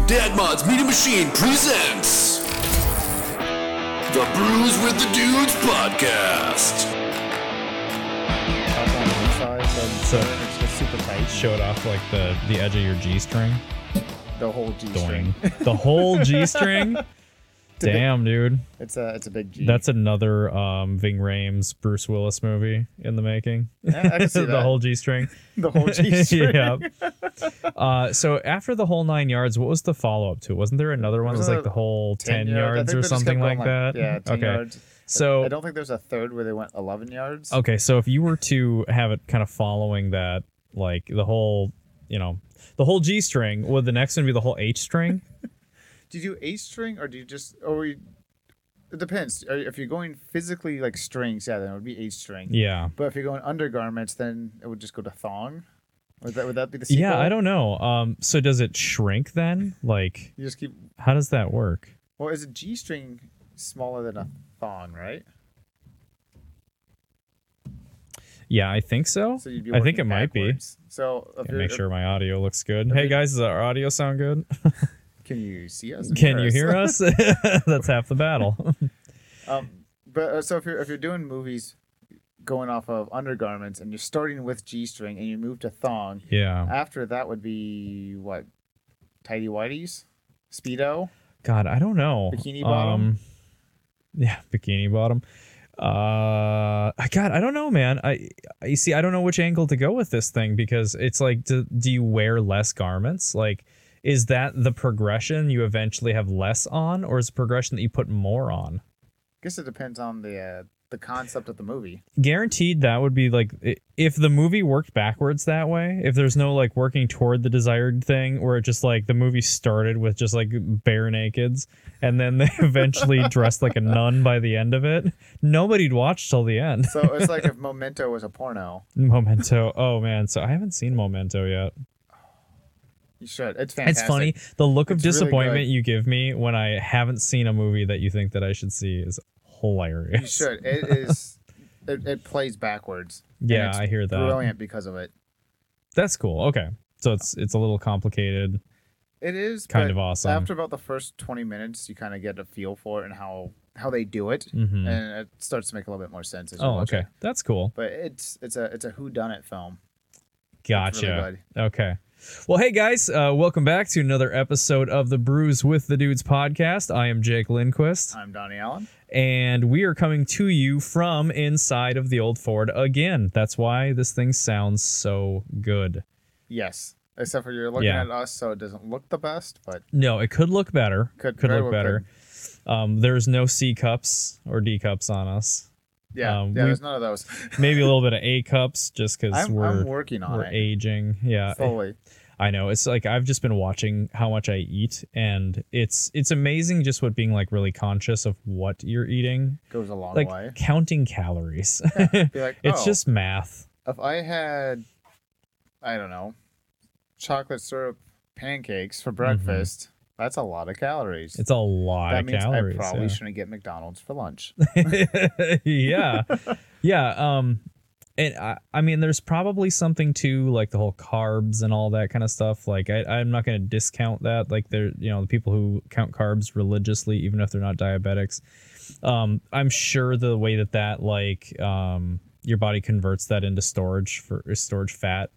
Dad Mod's Media Machine presents the Brews with the Dudes podcast. Up on one side, so it's just super tight. Show it off like the edge of your G-string. The whole G-string. The whole G-string? Damn, dude. It's a big G. That's another Ving Rhames Bruce Willis movie in the making. Yeah, I can see The that. whole G-string. The whole G-string. Yeah. So after the whole 9 yards, what was the follow-up to? Wasn't there another one that was like the whole 10 yards or something like that? Yeah, 10 yards. So I don't think there's a third where they went 11 yards. Okay, so if you were to have it kind of following that, like the whole G-string, would the next one be the whole H-string? Do you do H-string or do you just... It depends. If you're going physically like strings, yeah, then it would be H-string. Yeah. But if you're going undergarments, then it would just go to thong. Would that be the sequel? Yeah, I don't know. So does it shrink then? Like, You just keep... how does that work? Well, is a G-string smaller than a thong, right? Yeah, I think so. So you'd be I think working it might be. backwards. So if Make sure my audio looks good. if Hey it- guys, does our audio sound good? Can you see us? and Can you hear us? That's half the battle. So if you're doing movies going off of undergarments and you're starting with G-string and you move to thong, Yeah. after that would be what? Tidy whities? Speedo? God, I don't know. Bikini bottom? Yeah, bikini bottom. God, I don't know, man. You see, I don't know which angle to go with this thing because it's like, do you wear less garments? Like, is that the progression you eventually have less on, or is the progression that you put more on? I guess it depends on the concept of the movie. Guaranteed that would be like, if the movie worked backwards that way, if there's no like working toward the desired thing where it just like the movie started with just like bare nakeds and then they eventually dressed like a nun by the end of it, nobody'd watch till the end. So it's like if Memento was a porno. Memento. Oh man, so I haven't seen Memento yet. You should. It's fantastic. It's funny. The look of It's really disappointment good. you give me when I haven't seen a movie that you think that I should see is hilarious. You should. It is. It plays backwards. and Yeah, it's I hear that. Brilliant because of it. That's cool. Okay. So it's a little complicated. It is Kind but of awesome. After about the first 20 minutes, you kind of get a feel for it and how they do it, Mhm. and it starts to make a little bit more sense as you Oh, watch okay. it. That's cool. But it's a whodunit film. Gotcha. really good. Okay. Well, hey guys, welcome back to another episode of the Brews with the Dudes podcast. I am Jake Lindquist, I'm Donnie Allen. and we are coming to you from inside of the old Ford again. That's why this thing sounds so good. Yes, except for you're looking Yeah. at us, so it doesn't look the best, but No, it could look better. Could Could very look well better. There's no C cups or D cups on us. yeah, we- there's none of those. Maybe a little bit of A cups just because I'm we're working on we're it aging. Yeah. slowly. I know. It's like I've just been watching how much I eat, and it's amazing just what being like really conscious of what you're eating, Goes a long like way. counting calories. Be like, It's oh, just math. if I had, I don't know, chocolate syrup pancakes for breakfast, that's a lot of calories. Mm-hmm. It's a lot that of means calories. I probably yeah. shouldn't get McDonald's for lunch. Yeah. Yeah. And I mean, there's probably something to like the whole carbs and all that kind of stuff. Like I'm not going to discount that. Like there, the people who count carbs religiously, even if they're not diabetics. I'm sure the way that like your body converts that into storage fat,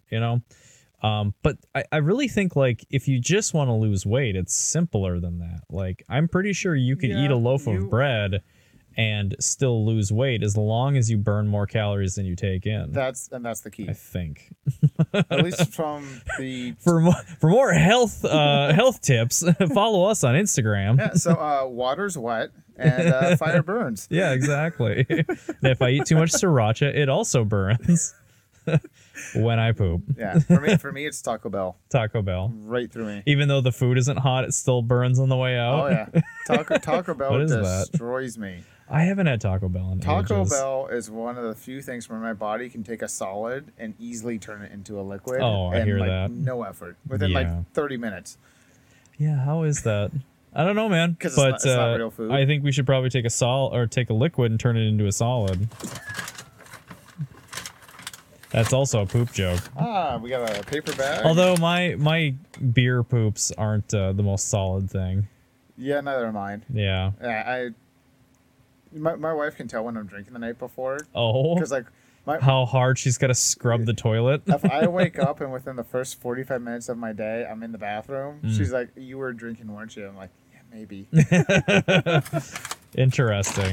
but I really think like if you just want to lose weight, it's simpler than that. Like I'm pretty sure you could eat a loaf of bread and still lose weight as long as you burn more calories than you take in. That's the key. I think. At least from the For more health tips, follow us on Instagram. yeah. So water's wet and fire burns. Yeah, exactly. And if I eat too much sriracha, it also burns when I poop. Yeah. For me, it's Taco Bell. Taco Bell. Right through me. Even though the food isn't hot, it still burns on the way out. Oh yeah. Taco Bell What is that? destroys me. I haven't had Taco Bell in Taco ages. Bell is one of the few things where my body can take a solid and easily turn it into a liquid. Oh, I and, hear like, that. No effort. Within Yeah. like 30 minutes. Yeah, how is that? I don't know, man. 'Cause But it's not real food. I think we should probably take take a liquid and turn it into a solid. That's also a poop joke. We got a paper bag. Although my beer poops aren't the most solid thing. Yeah, neither am mine. Yeah. Yeah, my wife can tell when I'm drinking the night before. Oh. Because like How hard she's got to scrub the toilet. if I wake up and within the first 45 minutes of my day I'm in the bathroom, she's like, "You were drinking, weren't you?" I'm like, "Yeah, maybe." Interesting.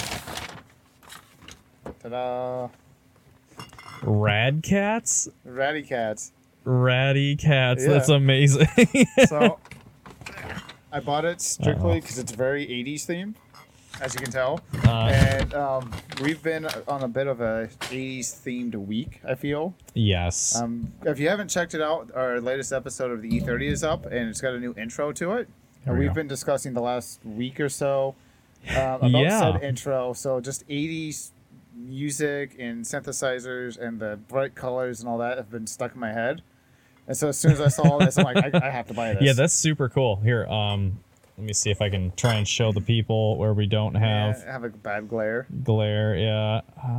Ta-da! Rad cats? Ratty cats. Ratty cats. Yeah. That's amazing. So I bought it strictly because it's very 80s themed, as you can tell. And we've been on a bit of a 80s themed week, I feel. Yes. If you haven't checked it out, our latest episode of the E30 is up, and it's got a new intro to it. There we We've go. been discussing the last week or so about Yeah. said intro. So just 80s music and synthesizers and the bright colors and all that have been stuck in my head. And so as soon as I saw this, I'm like, I have to buy this. Yeah, that's super cool. Here, let me see if I can try and show the people where we don't have I have a bad glare. glare. Yeah.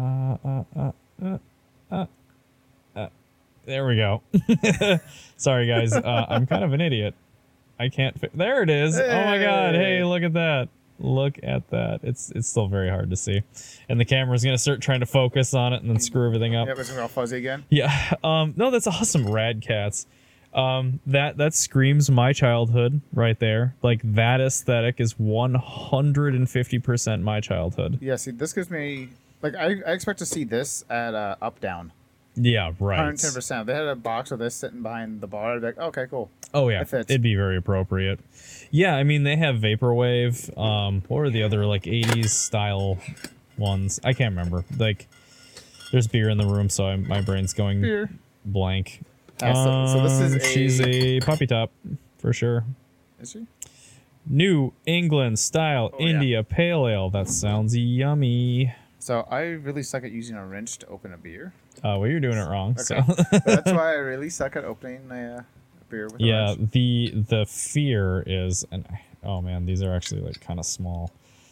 There we go. Sorry, guys. I'm kind of an idiot. I can't. There it is. Oh my God! Hey, look at that. Look at that. It's still very hard to see, and the camera's gonna start trying to focus on it and then screw everything up. Yep, it's all fuzzy again. Yeah. No, that's awesome. Rad cats. That screams my childhood right there. Like that aesthetic is 150% my childhood. Yeah, see, this gives me like I expect to see this at Up Down. Yeah, right. 110%. They had a box of this sitting behind the bar. I'd be like, okay, cool. Oh yeah, It fits. it'd be very appropriate. Yeah, I mean they have vaporwave. What were the other like 80s style ones? I can't remember. Like, there's beer in the room, so my brain's going Beer. blank. So this is She's a puppy top for sure. Is she? New England style Oh, yeah. India Pale Ale. That sounds yummy. So I really suck at using a wrench to open a beer. Well, you're doing it wrong. Okay. So That's why I really suck at opening a beer with a yeah, wrench. the fear is, and oh man, these are actually like kind of small.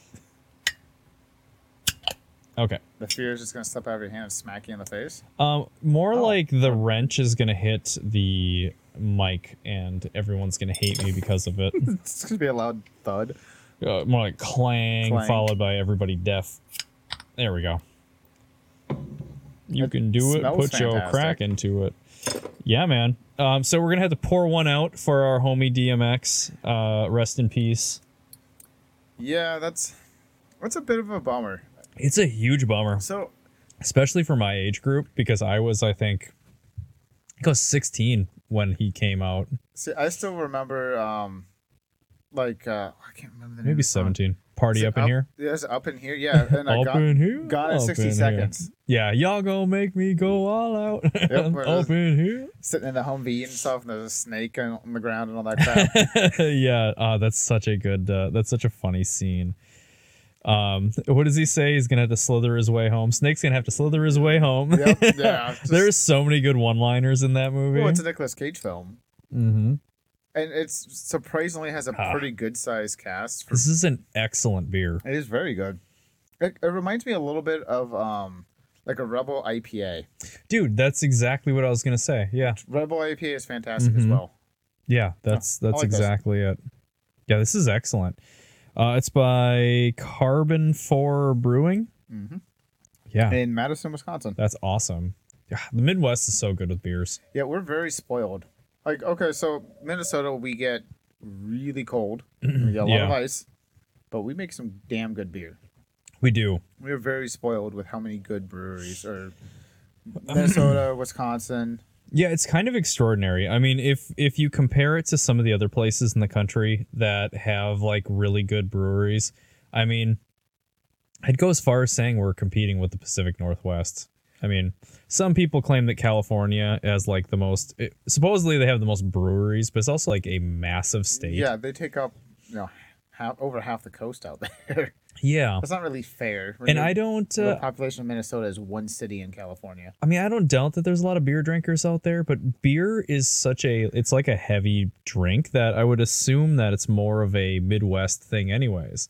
Okay. The fear is just going to slip out of your hand and smack you in the face. More like the wrench is gonna hit the mic, and everyone's gonna hate me because of it. It's going to be a loud thud. More like clang, Clang. followed by everybody deaf. There we go. You It can do it. smells Put your fantastic. crack into it. Yeah, man. So we're gonna have to pour one out for our homie DMX. Rest in peace. Yeah, that's a bit of a bummer. It's a huge bummer, So especially for my age group, because I was 16 when he came out. see, I still remember, I can't remember the name. Maybe of the song. 17. Party Is it up in here. Yeah, it's up in here. Yeah, and I Up got in here. Gone in up 60 here. seconds. Yeah, y'all gonna make me go all out. where Up in here. sitting in the Humvee and stuff, and there's a snake on the ground and all that crap. Yeah, that's such a good. That's such a funny scene. What does he say? He's gonna have to slither his way home. Snake's gonna have to slither his way home. Yep, yeah. There's so many good one-liners in that movie. Well, it's a Nicolas Cage film, Mm-hmm. and it's surprisingly has a pretty good sized cast. This is an excellent beer. It is very good. It reminds me a little bit of like a Rebel IPA. Dude, that's exactly what I was gonna say. Yeah, Rebel IPA is fantastic as well. yeah, that's like this. exactly it. Yeah, this is excellent. It's by Carbon 4 Brewing. Mhm. Yeah, In Madison, Wisconsin. that's awesome. Yeah, the Midwest is so good with beers. Yeah, we're very spoiled. Like, okay, so Minnesota, we get really cold. We get a lot of Yeah. ice, but we make some damn good beer. We do. We're very spoiled with how many good breweries are Minnesota, Wisconsin. Yeah, it's kind of extraordinary. I mean, if you compare it to some of the other places in the country that have like really good breweries, I mean, I'd go as far as saying we're competing with the Pacific Northwest. I mean, some people claim that California has like the most. Supposedly, they have the most breweries, but it's also like a massive state. Yeah, they take up over half the coast out there. Yeah. That's not really fair. And I don't. The population of Minnesota is one city in California. I mean, I don't doubt that there's a lot of beer drinkers out there, but beer is such a. It's like a heavy drink that I would assume that it's more of a Midwest thing, anyways.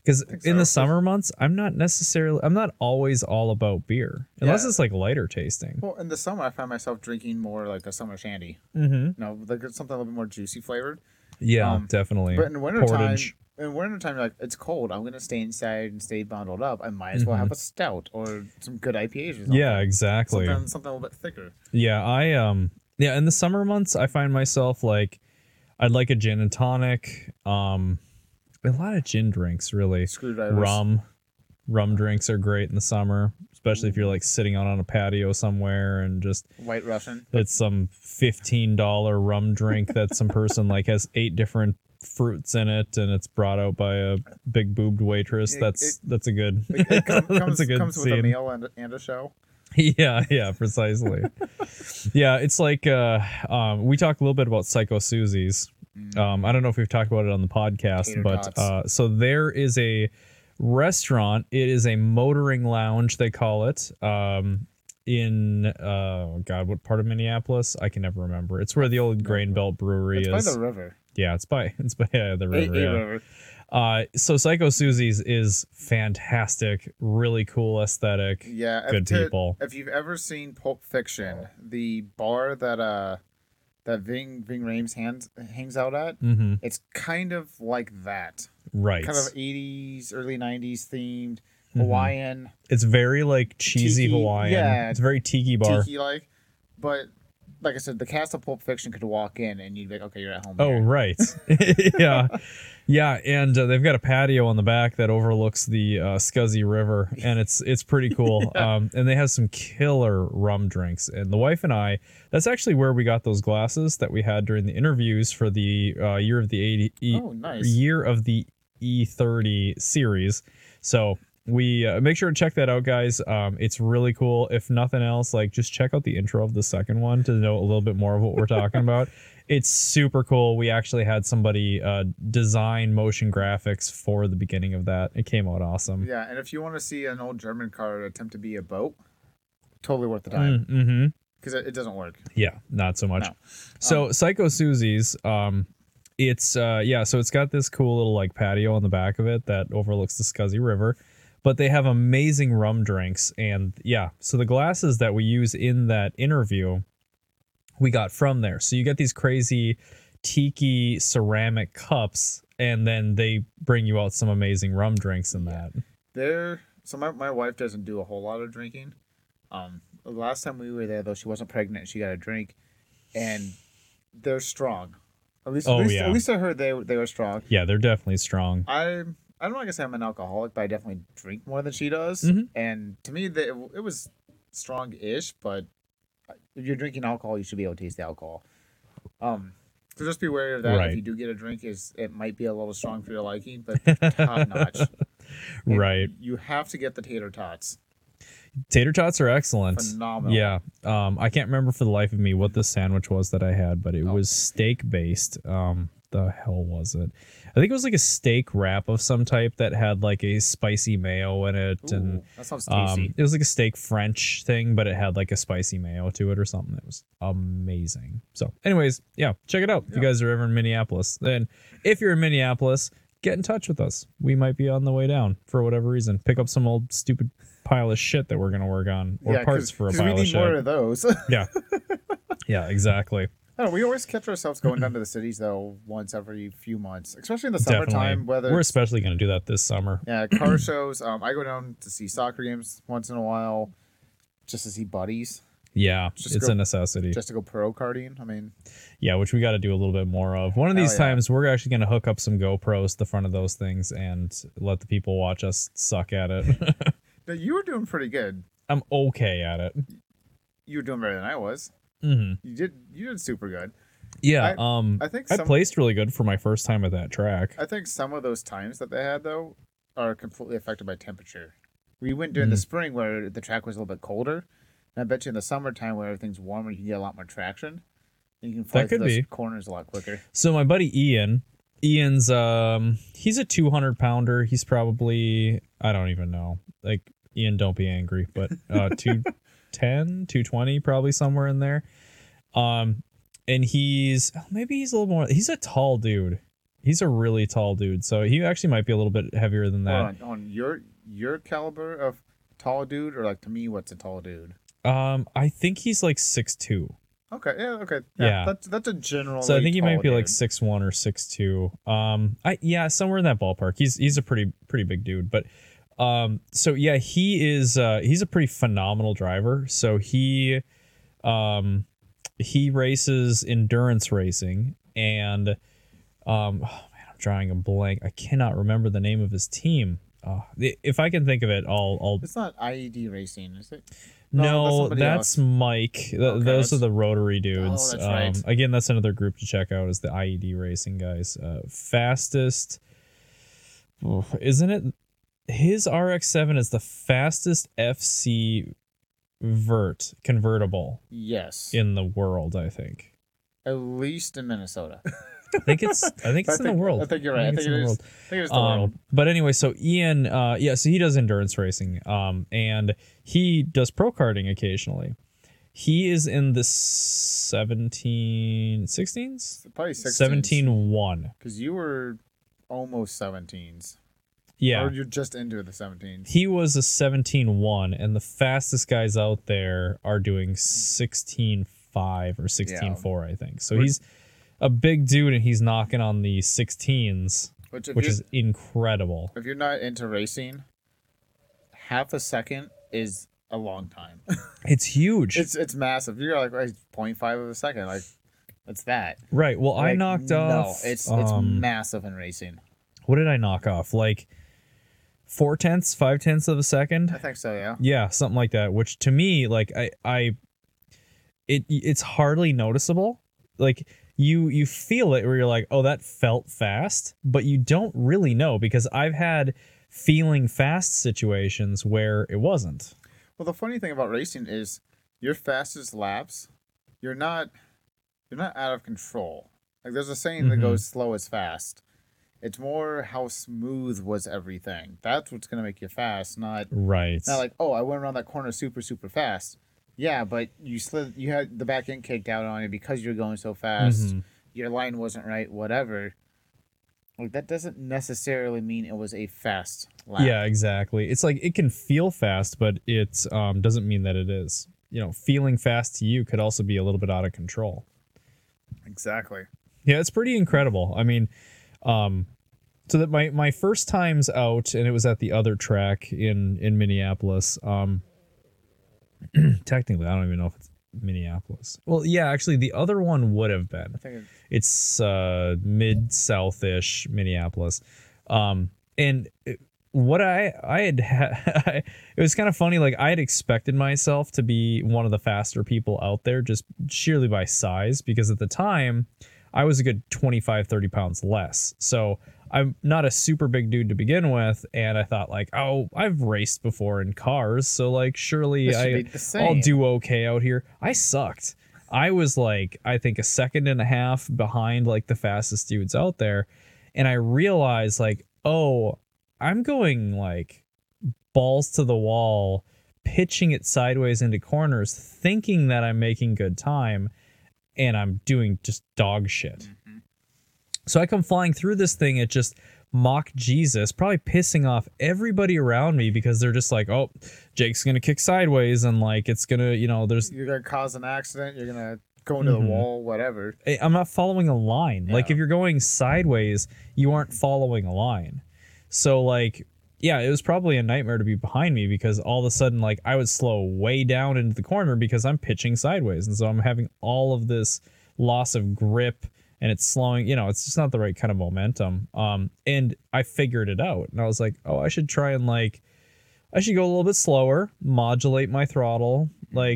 Because think in the so. summer months, I'm not always all about beer unless Yeah. it's like lighter tasting. Well, in the summer, I find myself drinking more like a summer shandy. Mm-hmm. Like it's something a little bit more juicy flavored. Yeah, definitely. But in wintertime, Portage. you're like, it's cold. I'm gonna stay inside and stay bundled up. I might as well have a stout or some good IPAs or something. Yeah, exactly. Something a little bit thicker. Yeah, yeah, in the summer months I find myself like I'd like a gin and tonic. A lot of gin drinks really. Screwdrivers. Rum drinks are great in the summer, especially if you're like sitting out on a patio somewhere and just White Russian. it's some $15 rum drink that some person like has 8 different fruits in it and it's brought out by a big boobed waitress. That's a good It that's a good comes with a scene. meal and a show. Yeah, precisely. Yeah, it's like we talked a little bit about Psycho Susie's. I don't know if we've talked about it on the podcast, Tater but tots. so there is a restaurant. It is a motoring lounge, they call it. In what part of Minneapolis? I can never remember. It's where the old Grain Belt Brewery It's is. by the river. Yeah, it's by the river. Yeah. River. So Psycho Susie's is fantastic, really cool aesthetic. Yeah, good people. If you've ever seen Pulp Fiction, the bar that Ving Rhames hangs out at, it's kind of like that. Right. Kind of 80s, early 90s themed, Hawaiian, It's very like cheesy Tiki, Hawaiian. yeah. It's a very tiki bar. tiki like, but like I said, the cast of Pulp Fiction could walk in and you'd be like, okay, you're at home. Oh, here. right. Yeah. Yeah, and they've got a patio on the back that overlooks the Scuzzy River, and it's pretty cool. And they have some killer rum drinks. And the wife and I, that's actually where we got those glasses that we had during the interviews for the year of the Oh, nice. year of the E30 series. So we make sure to check that out, guys. It's really cool. If nothing else, like just check out the intro of the second one to know a little bit more of what we're talking about. It's super cool. We actually had somebody design motion graphics for the beginning of that. It came out awesome. Yeah, and if you want to see an old German car attempt to be a boat, totally worth the time. Mm-hmm. Because it doesn't work. Yeah, not so much. No. So Psycho Susie's, it's so it's got this cool little like patio on the back of it that overlooks the Scuzzy River. But they have amazing rum drinks, and so the glasses that we use in that interview we got from there. So you get these crazy tiki ceramic cups, and then they bring you out some amazing rum drinks in that. So my wife doesn't do a whole lot of drinking. The last time we were there, though, she wasn't pregnant. She got a drink, and they're strong. At least I heard they were strong. Yeah, they're definitely strong. I don't like to say I'm an alcoholic, but I definitely drink more than she does. And to me, it was strong-ish, but if you're drinking alcohol, you should be able to taste the alcohol. So just be wary of that. Right. If you do get a drink, it might be a little strong for your liking, but top notch. And Right. You have to get the tater tots. Tater tots are excellent. Phenomenal. Yeah. I can't remember for the life of me what the sandwich was that I had, but it was steak based. The hell was it? I think it was like a steak wrap of some type that had like a spicy mayo in it. Ooh, and that sounds tasty. it was like a steak French thing, but it had like a spicy mayo to it or something. It was amazing. So anyways, check it out. If you guys are ever in Minneapolis, then if you're in Minneapolis, get in touch with us. We might be on the way down for whatever reason. Pick up some old stupid pile of shit that we're going to work on, or parts for a pile we of need shit. more of those. Yeah, exactly. I don't know, we always catch ourselves going down to the cities though once every few months, especially in the summertime. Definitely. We're especially going to do that this summer. Car shows. I go down to see soccer games once in a while, just to see buddies, Yeah, it's a necessity. just to go pro karting. I mean, Yeah, which we got to do a little bit more of. One of these times, we're actually going to hook up some GoPros to the front of those things and let the people watch us suck at it. you were doing pretty good. I'm okay at it. You were doing better than I was. Mm-hmm. You did super good. Yeah, I think I placed really good for my first time at that track. I think some of those times that they had though are completely affected by temperature. We went during the spring where the track was a little bit colder, and I bet you in the summertime where everything's warmer, you can get a lot more traction. And you can fly through those corners a lot quicker. So my buddy Ian's he's a 200-pounder. He's probably, I don't even know. Like, Ian, don't be angry, but 210, 220, probably somewhere in there. And he's a little more, he's a tall dude. He's a really tall dude, so he actually might be a little bit heavier than that. On your caliber of tall dude, or like to me, what's a tall dude? I think he's like 6'2". Okay, yeah, okay, Yeah. That's a general. So I think he might be dude. like 6'1" or 6'2". Somewhere in that ballpark. He's a pretty big dude, but so yeah, he's a pretty phenomenal driver. So he races endurance racing, and oh man, I'm drawing a blank. I cannot remember the name of his team. If I can think of it, I'll. It's not IED racing, is it? No, that's that's somebody else. Mike. Okay, Those are the Rotary dudes. Oh, that's right. Again, that's another group to check out, is the IED racing guys. Fastest, isn't it? His RX-7 is the fastest FC vert convertible Yes. in the world, I think. At least in Minnesota. I think it's in the world. I think you're right. I think it's in the world. it is the world. But anyway, so Ian, so he does endurance racing, and he does pro karting occasionally. He is in the 16s? Probably 16s. 17-1. Because you were almost 17s. Yeah. Or you're just into the 17s. He was a 17-1, and the fastest guys out there are doing 16.5 or 16.4, I think. So he's a big dude, and he's knocking on the 16s, which is incredidible. If you're not into racing, half a second is a long time. It's huge. It's massive. You're like 0.5 of a second. Like, what's that? Right. Well, Like, I knocked off. No, it's massive in racing. What did I knock off? Like 0.4, 0.5 of a second? I think so, yeah. Yeah, something like that. Which to me, like it's hardly noticeable. Like you feel it where you're like, oh, that felt fast, but you don't really know, because I've had feeling fast situations where it wasn't. Well, the funny thing about racing is your fastest laps, you're not out of control. Like, there's a saying that goes slow is fast. It's more how smooth was everything. That's what's gonna make you fast, not like, oh, I went around that corner super, super fast. Yeah, but you had the back end kicked out on you because you're going so fast. Your line wasn't right, whatever. Like, that doesn't necessarily mean it was a fast lap. Yeah, exactly. It's like it can feel fast, but it doesn't mean that it is. You know, feeling fast to you could also be a little bit out of control. Exactly. Yeah, it's pretty incredible. I mean, so that my first times out, and it was at the other track in Minneapolis. Technically, I don't even know if it's Minneapolis. Well, yeah, actually, the other one would have been. I think it's mid-south-ish Minneapolis. And what I had it was kind of funny. Like, I had expected myself to be one of the faster people out there, just sheerly by size, because at the time I was a good 25, 30 pounds less. So I'm not a super big dude to begin with, and I thought, like, oh, I've raced before in cars, so like surely I'll do okay out here. I sucked. I was like, I think a second and a half behind like the fastest dudes out there, and I realized, like, oh, I'm going like balls to the wall, pitching it sideways into corners, thinking that I'm making good time, and I'm doing just dog shit. So I come flying through this thing at just Mach Jesus, probably pissing off everybody around me, because they're just like, oh, Jake's going to kick sideways, and like it's going to, you're going to cause an accident, you're going to go into the wall, whatever. I'm not following a line. Yeah. Like, if you're going sideways, you aren't following a line. So like, yeah, it was probably a nightmare to be behind me, because all of a sudden, like, I would slow way down into the corner because I'm pitching sideways. And so I'm having all of this loss of grip, and it's slowing, it's just not the right kind of momentum. And I figured it out, and I was like, oh, I should try and I should go a little bit slower, modulate my throttle,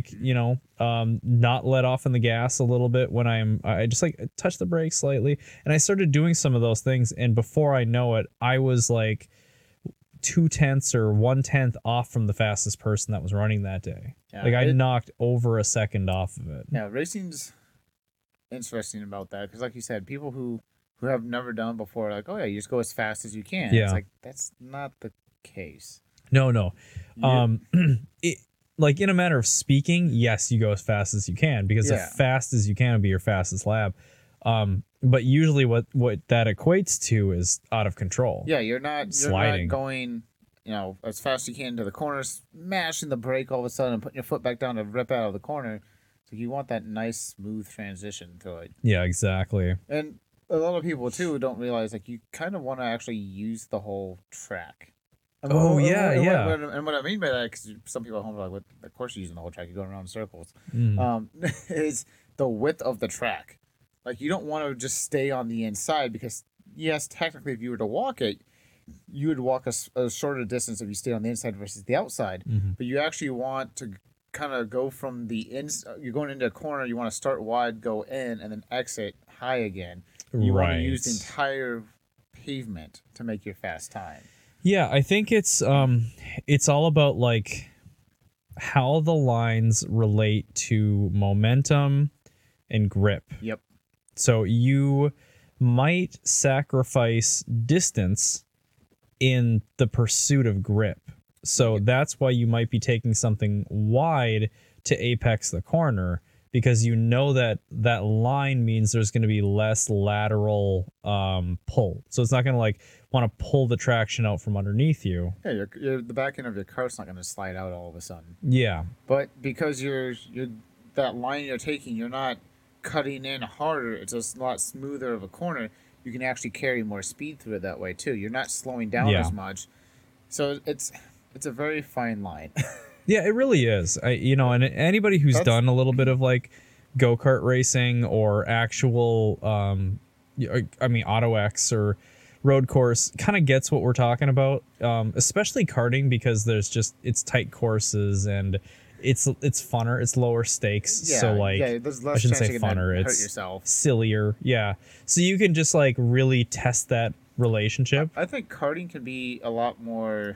not let off on the gas a little bit when I just like touch the brakes slightly. And I started doing some of those things, and before I know it, I was like 0.2 or 1/10 off from the fastest person that was running that day. Yeah, like, I knocked over a second off of it. Yeah, racing's interesting about that, because like you said, people who have never done it before are like, oh yeah, you just go as fast as you can. Yeah. It's like, that's not the case. No. Yeah. Like, in a matter of speaking, yes, you go as fast as you can, because as fast as you can will be your fastest lap. But usually what that equates to is out of control. Yeah, you're not Sliding. going, as fast as you can into the corners, smashing the brake all of a sudden and putting your foot back down to rip out of the corner. So you want that nice, smooth transition to it. Yeah, exactly. And a lot of people, too, don't realize, like, you kind of want to actually use the whole track. And And what I mean by that, because some people at home are like, of course you're using the whole track. You're going around in circles. Is the width of the track. Like, you don't want to just stay on the inside because, yes, technically, if you were to walk it, you would walk a shorter distance if you stayed on the inside versus the outside. But you actually want to kind of go from the you're going into a corner, you want to start wide, go in, and then exit high again. You want to use the entire pavement to make your fast time. Yeah, I think it's all about like how the lines relate to momentum and grip. Yep. So you might sacrifice distance in the pursuit of grip. So that's why you might be taking something wide to apex the corner, because you know that that line means there's going to be less lateral pull. So it's not going to like want to pull the traction out from underneath you. Yeah, the back end of your car's not going to slide out all of a sudden. Yeah. But because you're that line you're taking, you're not cutting in harder. It's just a lot smoother of a corner. You can actually carry more speed through it that way too. You're not slowing down as much. So it's a very fine line. Yeah, it really is. And anybody who's done a little bit of like go-kart racing or actual Auto X or road course kind of gets what we're talking about, especially karting, because it's tight courses and it's funner, it's lower stakes. Yeah, so like there's less I shouldn't chance say you're gonna funner, hurt it's yourself. sillier. Yeah. So you can just like really test that relationship. I think karting can be a lot more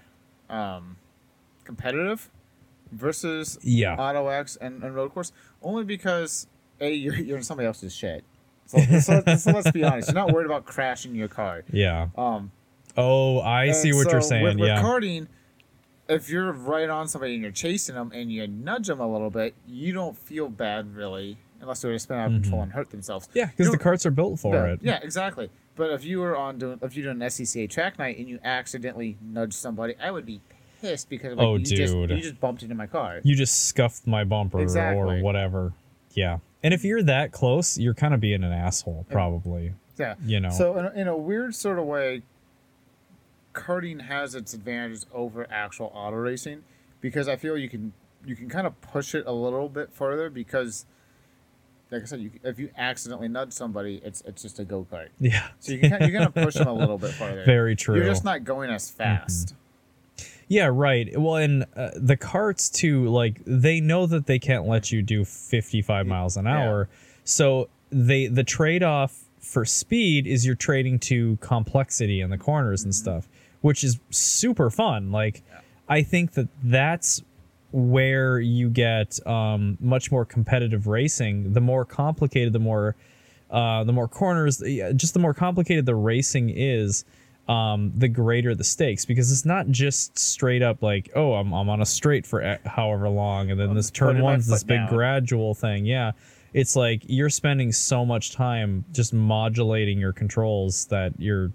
competitive versus Auto X and road course, only because you're in somebody else's shit. So let's be honest. You're not worried about crashing your car. Yeah. I see what you're saying. With karting, if you're right on somebody and you're chasing them and you nudge them a little bit, you don't feel bad really, unless they're spin out of control and hurt themselves. Yeah, because the karts are built for it. Yeah, exactly. But if you're doing an SCCA track night and you accidentally nudge somebody, I would be pissed because you just bumped into my car. You just scuffed my bumper or whatever. Yeah. And if you're that close, you're kind of being an asshole, probably. Yeah. So in a weird sort of way, karting has its advantages over actual auto racing, because I feel you can kind of push it a little bit further, because like I said, if you accidentally nudge somebody, it's just a go-kart. Yeah. So you're gonna push them a little bit further. Very true. You're just not going as fast. Yeah, right. Well, and the karts too, like they know that they can't let you do 55 miles an hour. So the trade-off for speed is you're trading to complexity in the corners and stuff, which is super fun. Like I think that's where you get much more competitive racing. The more complicated, the more corners, just the more complicated the racing is, the greater the stakes, because it's not just straight up like, oh, I'm on a straight for however long, and then this turn one's this big gradual thing. Yeah. It's like you're spending so much time just modulating your controls that you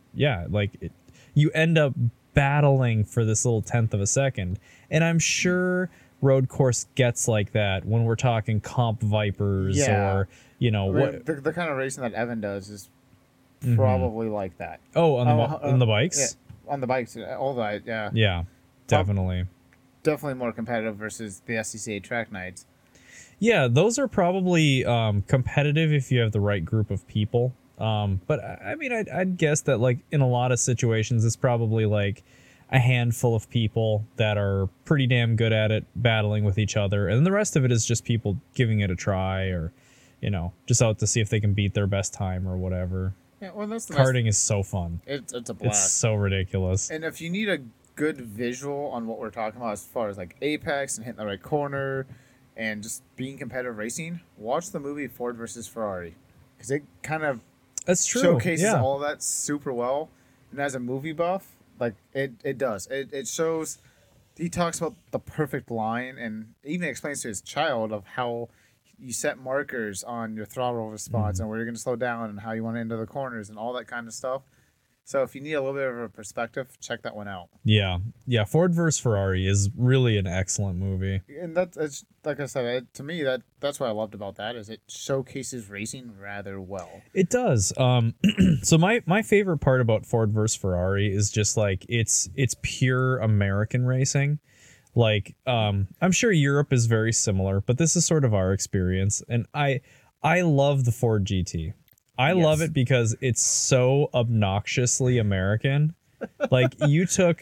end up battling for this little tenth of a second. And I'm sure road course gets like that when we're talking comp Vipers or, the kind of racing that Evan does is probably like that. Oh, on the bikes? Yeah, on the bikes. All that, yeah. Yeah, definitely. Definitely more competitive versus the SCCA track nights. Yeah, those are probably competitive if you have the right group of people. But I mean, I'd guess that like in a lot of situations, it's probably like a handful of people that are pretty damn good at it, battling with each other, and the rest of it is just people giving it a try, or just out to see if they can beat their best time or whatever. Yeah, well, that's karting is so fun. It's a blast. It's so ridiculous. And if you need a good visual on what we're talking about as far as like apex and hitting the right corner and just being competitive racing, watch the movie Ford versus Ferrari, because it kind of showcases all of that super well. And as a movie buff, like it does. It shows. He talks about the perfect line and even explains to his child of how you set markers on your throttle response and where you're going to slow down and how you want to enter the corners and all that kind of stuff. So if you need a little bit of a perspective, check that one out. Yeah. Ford vs Ferrari is really an excellent movie. And it's like I said, to me that's what I loved about that is it showcases racing rather well. It does. So my favorite part about Ford vs Ferrari is just like it's pure American racing. Like I'm sure Europe is very similar, but this is sort of our experience, and I love the Ford GT. I love it because it's so obnoxiously American. Like you took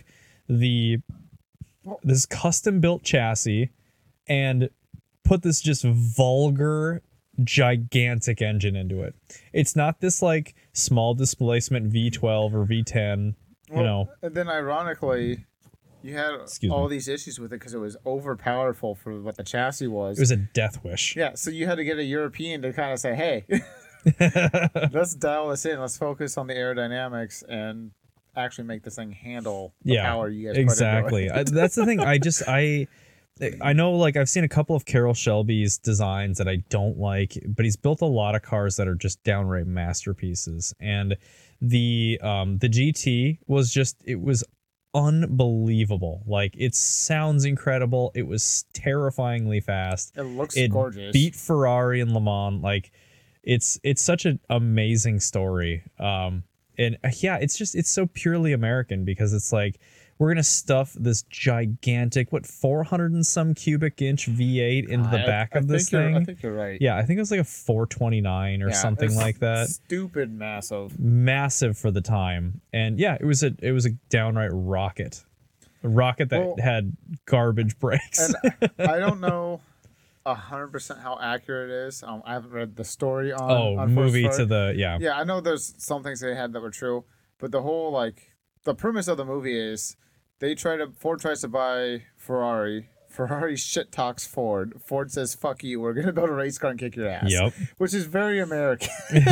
this custom built chassis and put this just vulgar, gigantic engine into it. It's not this like small displacement V12 or V10, you know. And then ironically, you had all these issues with it because it was over powerful for what the chassis was. It was a death wish. Yeah, so you had to get a European to kind of say, hey, let's dial this in. Let's focus on the aerodynamics and actually make this thing handle the power you guys exactly. put into it. That's the thing. I know, like, I've seen a couple of Carroll Shelby's designs that I don't like, but he's built a lot of cars that are just downright masterpieces. And the GT was it was unbelievable. Like, it sounds incredible. It was terrifyingly fast. It looks gorgeous. Beat Ferrari and Le Mans. Like, it's such an amazing story. And it's so purely American because it's like, we're going to stuff this gigantic, 400 and some cubic inch V8 into the back of this thing. I think you're right. Yeah, I think it was like a 429 or something like that. Stupid massive. Massive for the time. And yeah, it was a downright rocket. A rocket that had garbage brakes. And I don't know 100% how accurate it is. I haven't read the story on movie to the Yeah, I know there's some things they had that were true, but the whole the premise of the movie is Ford tries to buy Ferrari. Ferrari shit talks Ford. Ford says, "Fuck you. We're gonna build a race car and kick your ass." Yep. Which is very American.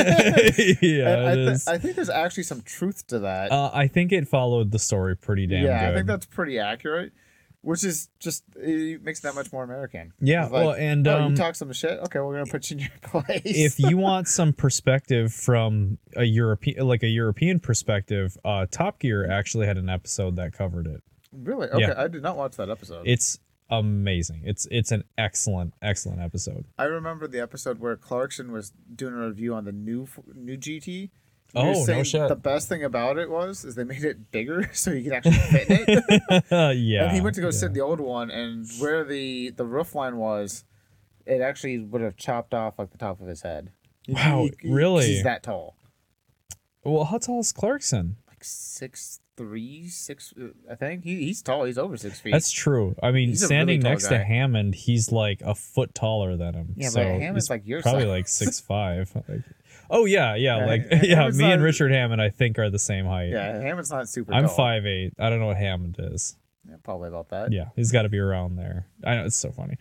Yeah, I think there's actually some truth to that. I think it followed the story pretty damn good. Yeah, I think that's pretty accurate. Which is just, it makes that much more American. Yeah, you talk some shit. Okay, we're gonna put you in your place. If you want some perspective from a European perspective, Top Gear actually had an episode that covered it. Really? Okay, yeah. I did not watch that episode. It's amazing. It's an excellent episode. I remember the episode where Clarkson was doing a review on the new GT. Oh, no shit. The best thing about it is they made it bigger so you could actually fit in it. Yeah. And he went to go sit in the old one, and where the roof line was, it actually would have chopped off like the top of his head. Wow, really? He's that tall. Well, how tall is Clarkson? Like 6'3", I think. He's tall. He's over 6 feet. That's true. I mean, standing really next to Hammond, he's like a foot taller than him. Yeah, so but Hammond's like your probably size. like 6'5". Oh yeah. Me and Richard Hammond, I think, are the same height. Yeah, Hammond's not super I'm tall. 5'8". I don't know what Hammond is. Yeah, probably about that. Yeah, he's got to be around there. I know, it's so funny.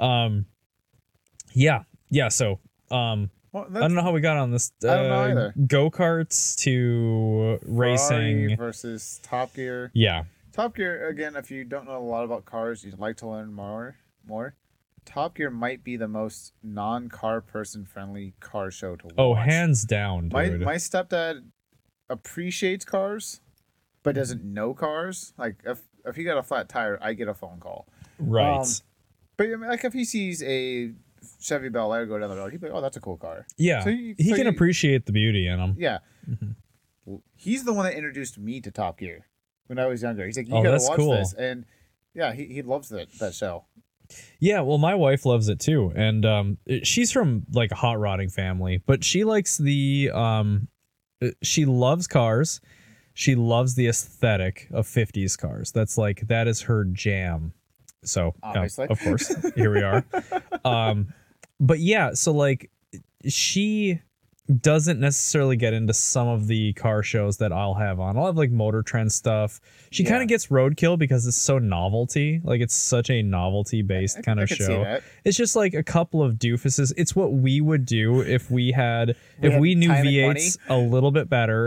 Yeah. So, I don't know how we got on this. I don't know either. Go-karts to Ferrari racing versus Top Gear. Yeah. Top Gear, again, if you don't know a lot about cars, you'd like to learn more. Top Gear might be the most non-car person friendly car show to watch. Oh, hands down, dude. My stepdad appreciates cars, but doesn't know cars. Like if he got a flat tire, I get a phone call. Right. But like if he sees a Chevy Bel Air go down the road, he'd be like, "Oh, that's a cool car." Yeah. So he can appreciate the beauty in them. Yeah. Mm-hmm. He's the one that introduced me to Top Gear when I was younger. He's like, "You gotta watch this," and yeah, he loves that show. Yeah, well, my wife loves it too, and she's from like a hot rodding family, but she likes she loves cars. She loves the aesthetic of 50s cars. That is her jam. So obviously, of course, here we are. But yeah, so like she doesn't necessarily get into some of the car shows that I'll have on. I'll have like Motor Trend stuff. She kind of gets roadkill because it's so novelty. Like it's such a novelty based kind of show. It's just like a couple of doofuses. It's what we would do if we knew V8s a little bit better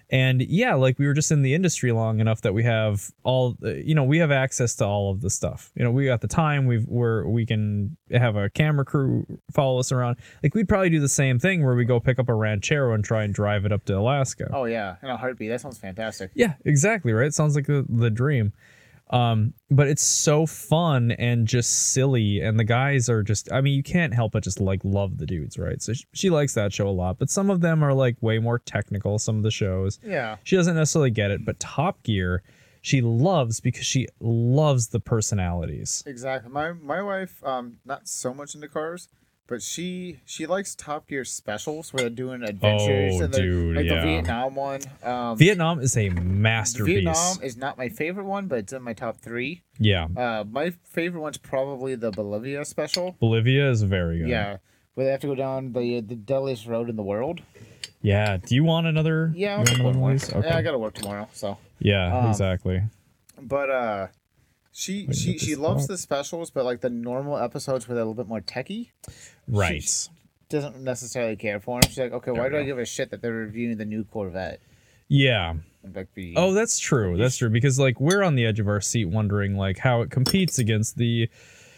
And yeah, like we were just in the industry long enough that we have all, we have access to all of the stuff. We got the time. We can have a camera crew follow us around. Like we'd probably do the same thing where we go pick up a Ranchero and try and drive it up to Alaska. Oh yeah, in a heartbeat. That sounds fantastic. Yeah, exactly. Right. Sounds like the dream. But it's so fun and just silly, and the guys are just, I mean, you can't help but just like love the dudes, right? So she likes that show a lot, but some of them are like way more technical, some of the shows. Yeah. She doesn't necessarily get it, but Top Gear, she loves because she loves the personalities. Exactly. My wife, not so much into cars, but she likes Top Gear specials where they're doing adventures. Oh, and dude, like yeah. the Vietnam one. Vietnam is a masterpiece. Vietnam is not my favorite one, but it's in my top 3. Yeah. My favorite one's probably the Bolivia special. Bolivia is very good. Yeah, where they have to go down the deadliest road in the world. Yeah. Do you want another? Yeah, you want another one of one. these? Okay. Yeah, I gotta work tomorrow, so. Yeah, exactly. But she loves the specials, but like the normal episodes where they're a little bit more techie. Right. She doesn't necessarily care for them. She's like, okay, why do I give a shit that they're reviewing the new Corvette? Yeah. Like Oh, that's true. That's true. Because like we're on the edge of our seat wondering like how it competes against the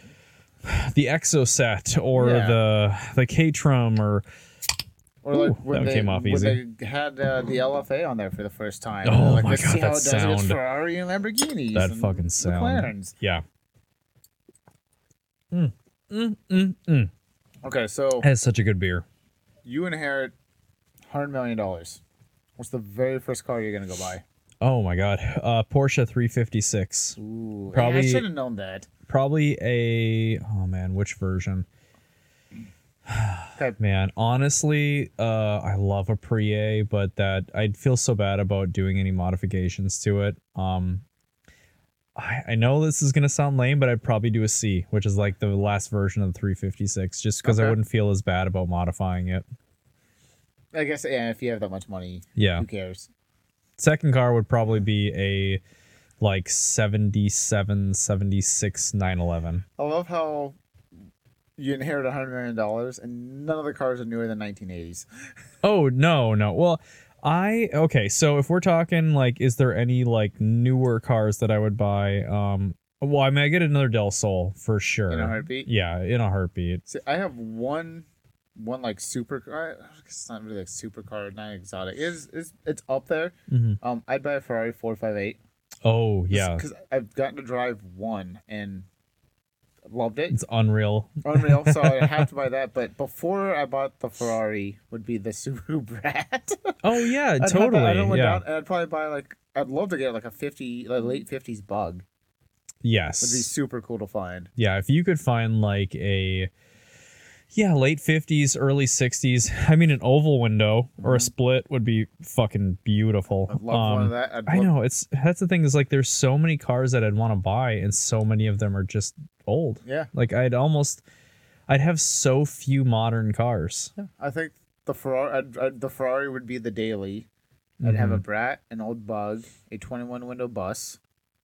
Exocet or the Caterham or like when that came off when easy. they had the LFA on there for the first time. Oh like, my let's God, see how that it does sound. against Ferrari and Lamborghinis. That and fucking sound. McLarens. Yeah. Okay, so That's such a good beer. you inherit $100 million. What's the very first car you're gonna go buy? Oh my God. Porsche 356. Ooh, Probably- I should have known that. Probably which version? Okay. Man, honestly, I love a Pre-A, but that I'd feel so bad about doing any modifications to it. I know this is gonna sound lame, but I'd probably do a C, which is like the last version of the 356, just because I Okay. wouldn't feel as bad about modifying it. I guess if you have that much money, Yeah. who cares? Second car would probably be a like 77, 76 911. I love how you inherit $100 million and none of the cars are newer than 1980s. Oh, no. Well, okay, so if we're talking like, is there any like newer cars that I would buy? Well, I mean, I get another Del Sol for sure. In a heartbeat? Yeah, in a heartbeat. See, I have one like supercar. It's not really like supercar, not exotic. It's up there. Mm-hmm. I'd buy a Ferrari 458. Oh, yeah. Because I've gotten to drive one and loved it. It's unreal. Unreal. So I have to buy that. But before I bought the Ferrari, would be the Subaru Brat. Oh, yeah, I'd totally. Have that, Yeah. and I'd probably buy like I'd love to get like a late 50s Bug. Yes. It'd be super cool to find. Yeah, if you could find like late 50s, early 60s. I mean, an oval window or a split would be fucking beautiful. I'd love one of that. I know that's the thing is like there's so many cars that I'd want to buy, and so many of them are just old. Yeah. Like I'd have so few modern cars. Yeah. I think the Ferrari would be the daily. I'd have a Brat, an old Bug, a 21 window bus.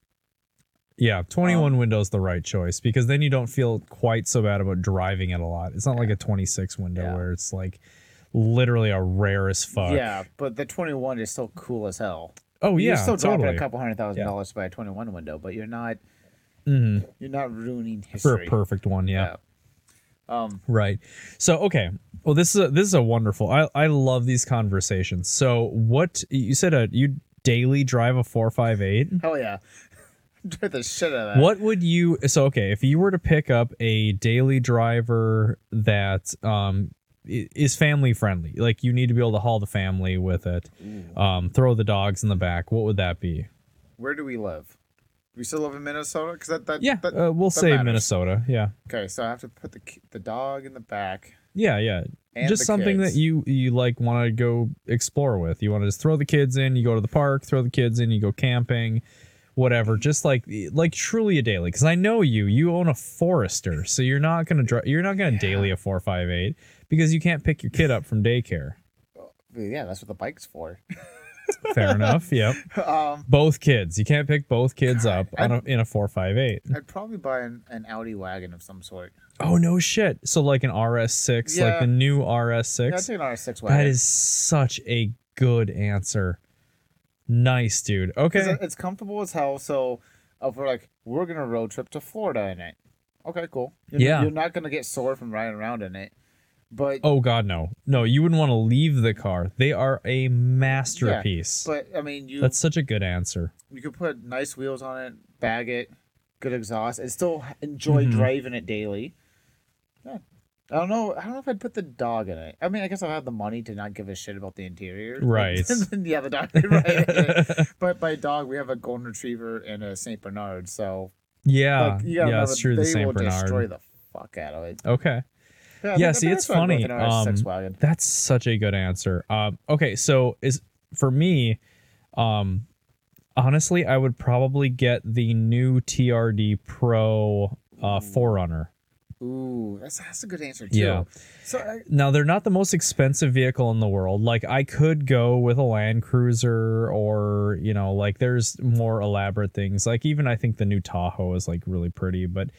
Yeah, 21 window's the right choice because then you don't feel quite so bad about driving it a lot. It's not like a 26 window where it's like literally a rare as fuck. Yeah, but the 21 is still cool as hell. Oh yeah, You're still dropping totally. a couple $100,000 to buy a 21 window, but you're not ruining history. For a perfect one, yeah. Yeah. Right. So okay. Well, this is a wonderful. I love these conversations. So what you said? You daily drive a 458? Hell yeah. Drive the shit out of that. What would you? So okay, if you were to pick up a daily driver that is family friendly, like you need to be able to haul the family with it, throw the dogs in the back, what would that be? Where do we live? Do we still live in Minnesota? Because we'll say matters. Minnesota. Yeah. Okay, so I have to put the dog in the back. Yeah. And Just the something kids. that you like want to go explore with. You want to just throw the kids in, you go to the park, throw the kids in, you go camping, whatever. Just like truly a daily. Because I know you own a Forester, so you're not gonna daily a 458 because you can't pick your kid up from daycare. Yeah, that's what the bike's for. Fair enough. Yep. Both kids. You can't pick both kids up in a 458. I'd probably buy an Audi wagon of some sort. Oh no shit. So like an RS6, like Yeah. the new RS6. Yeah, I'd take an RS6 wagon. That is such a good answer. Nice, dude. Okay. It's comfortable as hell. So if we're like, we're going to road trip to Florida in it. Okay, cool. You're not going to get sore from riding around in it. But oh God, no. No, you wouldn't want to leave the car. They are a masterpiece. Yeah, but I mean, that's such a good answer. You could put nice wheels on it, bag it, good exhaust, and still enjoy driving it daily. Yeah. I don't know if I'd put the dog in it. I mean, I guess I'll have the money to not give a shit about the interior. Right. Yeah, the dog. Right. But by dog, we have a golden retriever and a Saint Bernard. So yeah, it's true. The Saint Bernard. They will destroy the fuck out of it. Okay. Yeah, see, it's funny. That's such a good answer. Okay, so for me, honestly, I would probably get the new TRD Pro 4Runner. Ooh, that's a good answer too. Yeah. So now they're not the most expensive vehicle in the world. Like I could go with a Land Cruiser, or like there's more elaborate things. Like even I think the new Tahoe is like really pretty, but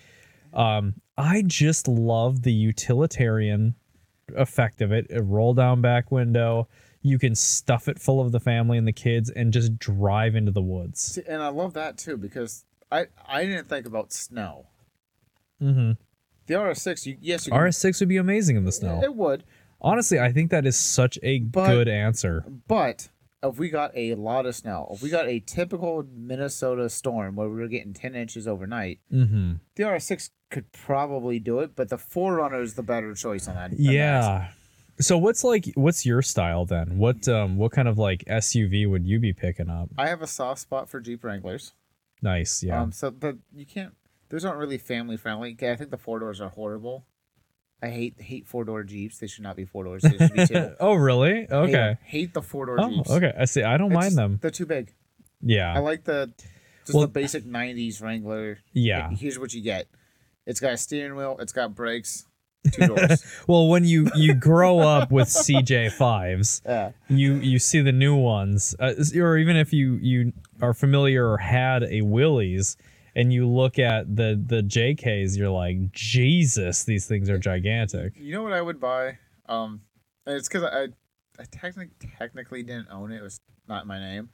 I just love the utilitarian effect of it. A roll down back window. You can stuff it full of the family and the kids and just drive into the woods. See, and I love that too, because I didn't think about snow. Mm-hmm. The RS6, yes, RS6 would be amazing in the snow. It would. Honestly, I think that is such a good answer. But if we got a lot of snow, if we got a typical Minnesota storm where we were getting 10 inches overnight, the RS6 could probably do it, but the 4Runner is the better choice on that. Yeah. So what's your style then? What kind of like SUV would you be picking up? I have a soft spot for Jeep Wranglers. Nice, yeah. You can't. Those aren't really family friendly. I think the 4-doors are horrible. I hate 4-door Jeeps. They should not be 4-doors. They should be 2. Oh, really? Okay. Hate the 4-door Jeeps. Okay. I see. I don't mind them. They're too big. Yeah. I like the basic 90s Wrangler. Yeah. Like, here's what you get. It's got a steering wheel. It's got brakes. 2 doors. Well, when you grow up with CJ5s, you see the new ones, or even if you are familiar or had a Willys, and you look at the JKs, you're like, Jesus, these things are gigantic. You know what I would buy? And it's because I technically didn't own it. It was not my name.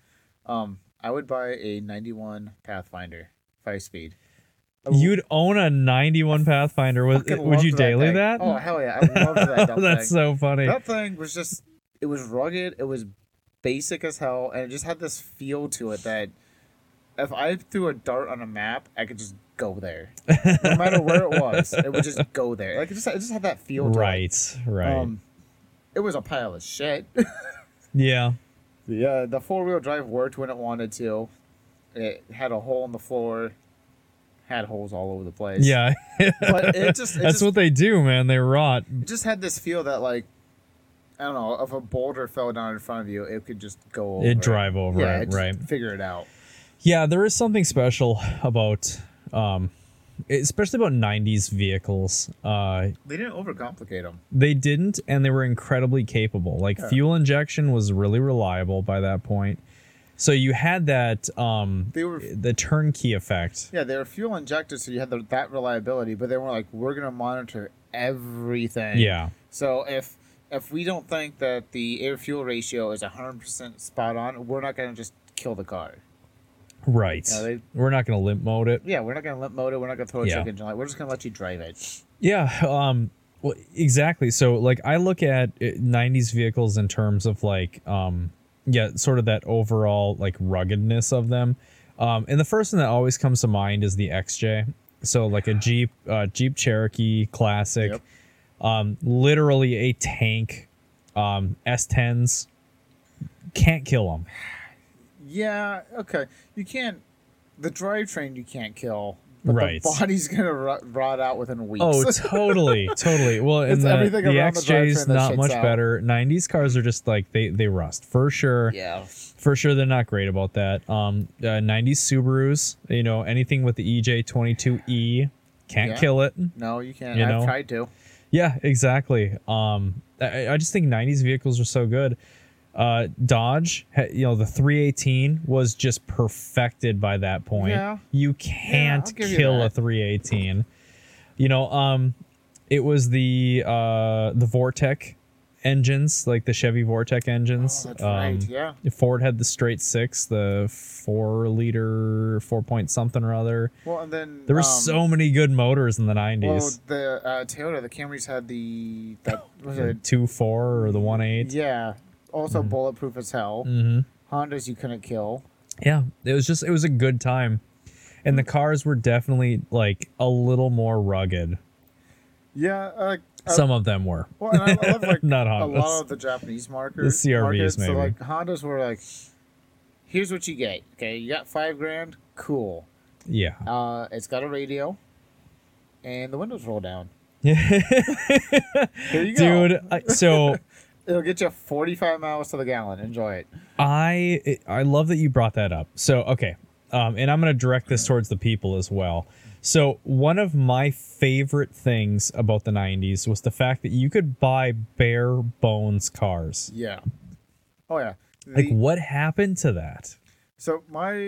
I would buy a 91 Pathfinder 5-speed. You'd own a 91 Pathfinder. Would you daily that? Oh, hell yeah. I loved that dumb That's thing. so funny. That thing was just, it was rugged. It was basic as hell. And it just had this feel to it that if I threw a dart on a map, I could just go there. No matter where it was, it would just go there. Like it just had that feel to it. Right. It was a pile of shit. Yeah. Yeah, the 4-wheel drive worked when it wanted to. It had a hole in the floor. Had holes all over the place. Yeah. But that's what they do, man. They rot. It just had this feel that, like, I don't know, if a boulder fell down in front of you, it could just go over. It'd drive over it, right? Figure it out. Yeah, there is something special about, especially about 90s vehicles. They didn't overcomplicate them. They didn't, and they were incredibly capable. Like, fuel injection was really reliable by that point. So you had that, the turnkey effect. Yeah, they were fuel injected, so you had that reliability, but they were like, we're going to monitor everything. Yeah. So if we don't think that the air-fuel ratio is 100% spot on, we're not going to just kill the car. Right. We're not going to limp mode it. Yeah, we're not going to limp mode it. We're not going to throw a check engine light. We're just going to let you drive it. Yeah. Well, exactly. So, like, I look at 90s vehicles in terms of, like, sort of that overall, like, ruggedness of them. And the first one that always comes to mind is the XJ. So, like, a Jeep Cherokee Classic. Yep. Literally a tank. S10s. Can't kill them. Yeah, okay. You can't... The drivetrain you can't kill. But right. The body's going to rot out within weeks. Oh, totally. Well, and the XJ's not much better. 90s cars are just like, they rust. For sure. Yeah. For sure, they're not great about that. 90s Subarus, anything with the EJ22E, can't kill it. No, you can't. I've tried to. Yeah, exactly. I just think 90s vehicles are so good. Dodge, the 318 was just perfected by that point. Yeah. You can't kill a 318. It was the Vortec engines, like the Chevy Vortec engines. Oh, that's right. Yeah. Ford had the straight six, the 4-liter, 4 point something or other. Well, and then There were so many good motors in the 90s. Well, the Toyota, the Camrys had that was The it? 2.4 or the 1.8. Yeah. Also bulletproof as hell. Hondas you couldn't kill. Yeah, it was a good time. And the cars were definitely like a little more rugged. Yeah. Some of them were. Well, and I love like Not a Hondas. lot of the Japanese markets. The CRVs markets. maybe. So like Hondas were like, here's what you get. Okay, you got $5,000. Cool. Yeah. It's got a radio, and the windows roll down. Here you go. Dude, so It'll get you 45 miles to the gallon. Enjoy it. I love that you brought that up. So, okay. And I'm going to direct this towards the people as well. So, one of my favorite things about the 90s was the fact that you could buy bare bones cars. Yeah. Oh yeah. Like, what happened to that? So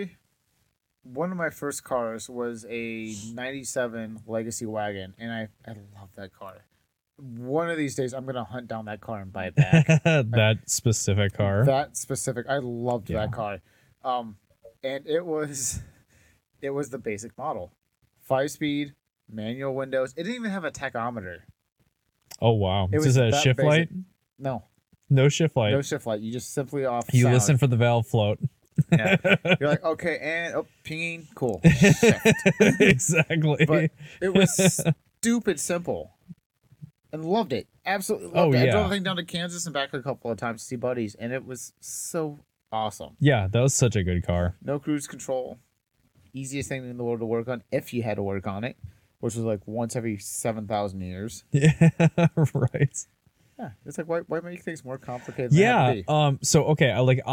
one of my first cars was a 97 Legacy wagon, and I love that car. One of these days, I'm gonna hunt down that car and buy it back. That specific car. I loved that car. And it was the basic model, 5-speed, manual windows. It didn't even have a tachometer. Oh wow! It Is was that a that shift basic. light? No shift light. no shift light. You just simply off. You sound. listen for the valve float. Yeah. You're like, okay, and pinging, cool. Shift. Exactly. But it was stupid simple. And loved it. Absolutely loved it. Yeah. I drove the thing down to Kansas and back a couple of times to see buddies, and it was so awesome. Yeah, that was such a good car. No cruise control. Easiest thing in the world to work on if you had to work on it, which was like once every 7,000 years. Yeah, right. Yeah, it's like why make things more complicated than they have to be? So okay,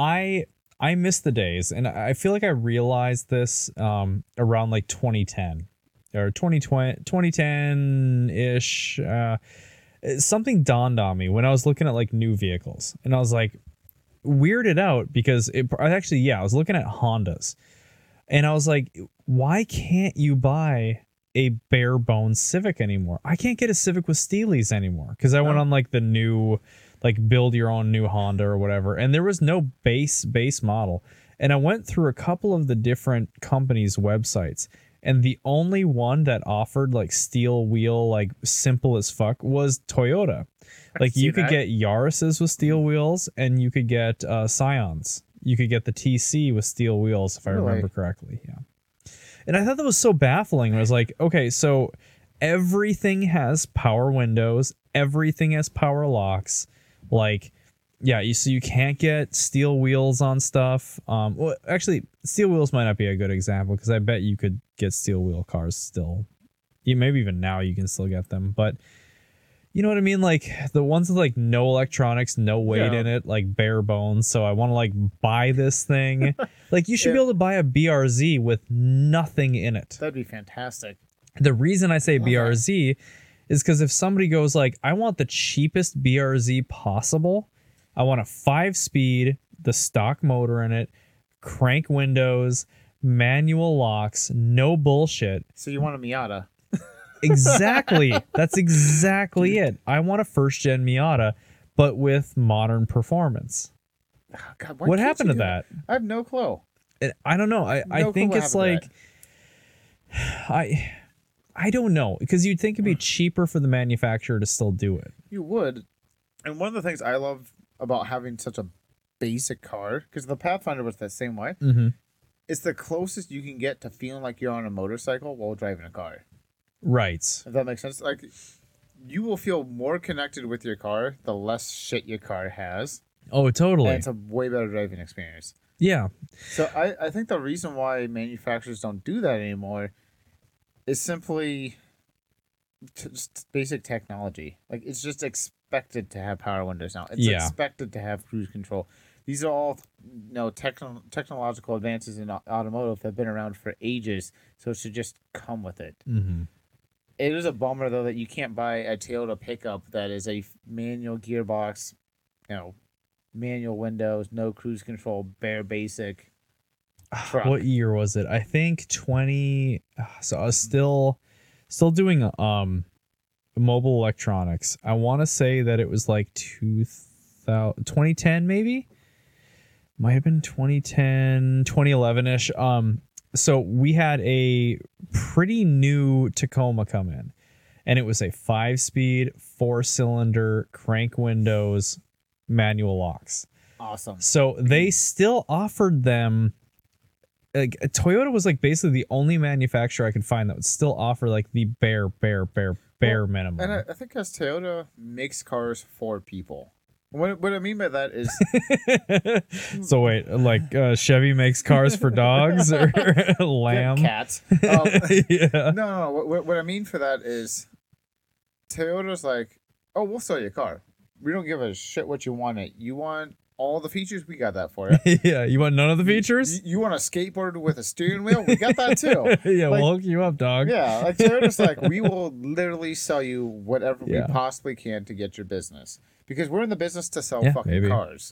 I miss the days, and I feel like I realized this around like 2010 or 2010 ish. Something dawned on me when I was looking at like new vehicles, and I was like weirded out because I was looking at Hondas, and I was like, why can't you buy a bare bones Civic anymore? I can't get a Civic with Steelies anymore because I went on like the new, like build your own new Honda or whatever, and there was no base model. And I went through a couple of the different companies' websites, and the only one that offered like steel wheel, like simple as fuck, was Toyota. Like you could get Yaris's with steel wheels, and you could get Scions. You could get the TC with steel wheels, if I remember correctly. Yeah. And I thought that was so baffling. I was like, okay, so everything has power windows, everything has power locks. Like, yeah, so you can't get steel wheels on stuff. Well, actually, steel wheels might not be a good example because I bet you could get steel wheel cars still. Maybe even now you can still get them. But you know what I mean? Like the ones with like no electronics, no weight in it, like bare bones. So I want to like buy this thing. Like you should be able to buy a BRZ with nothing in it. That'd be fantastic. The reason I say BRZ is because if somebody goes like, I want the cheapest BRZ possible, I want a 5-speed, the stock motor in it, crank windows, manual locks, no bullshit. So you want a Miata? Exactly. That's exactly it. I want a first-gen Miata, but with modern performance. Oh, God, what happened to that? I have no clue. I don't know. I think it's like I don't know, because you'd think it'd be cheaper for the manufacturer to still do it. You would. And one of the things I love about having such a basic car, because the Pathfinder was the same way, it's the closest you can get to feeling like you're on a motorcycle while driving a car. Right. If that makes sense. Like, you will feel more connected with your car the less shit your car has. Oh, totally. And it's a way better driving experience. Yeah. So I think the reason why manufacturers don't do that anymore is simply just basic technology. Like, it's just expected to have power windows now. It's expected to have cruise control. These are all, technological advances in automotive that have been around for ages, so it should just come with it. Mm-hmm. It is a bummer, though, that you can't buy a Toyota pickup that is a manual gearbox, manual windows, no cruise control, bare basic truck. What year was it? I think 20. So I was still doing mobile electronics. I want to say that it was like 2010 maybe. Might have been 2010, 2011-ish. So we had a pretty new Tacoma come in, and it was a 5-speed, 4-cylinder, crank windows, manual locks. Awesome. So they still offered them. Like, Toyota was like basically the only manufacturer I could find that would still offer like the bare minimum. And I think as Toyota makes cars for people. What I mean by that is... So wait, like Chevy makes cars for dogs or lamb? Cats. Yeah. No. What I mean for that is Toyota's like, oh, we'll sell you a car. We don't give a shit what you want it. You want all the features? We got that for you. Yeah, you want none of the features? You want a skateboard with a steering wheel? We got that too. Yeah, like, we'll hook you up, dog. Yeah, like Toyota's like, we will literally sell you whatever we possibly can to get your business. Because we're in the business to sell fucking cars.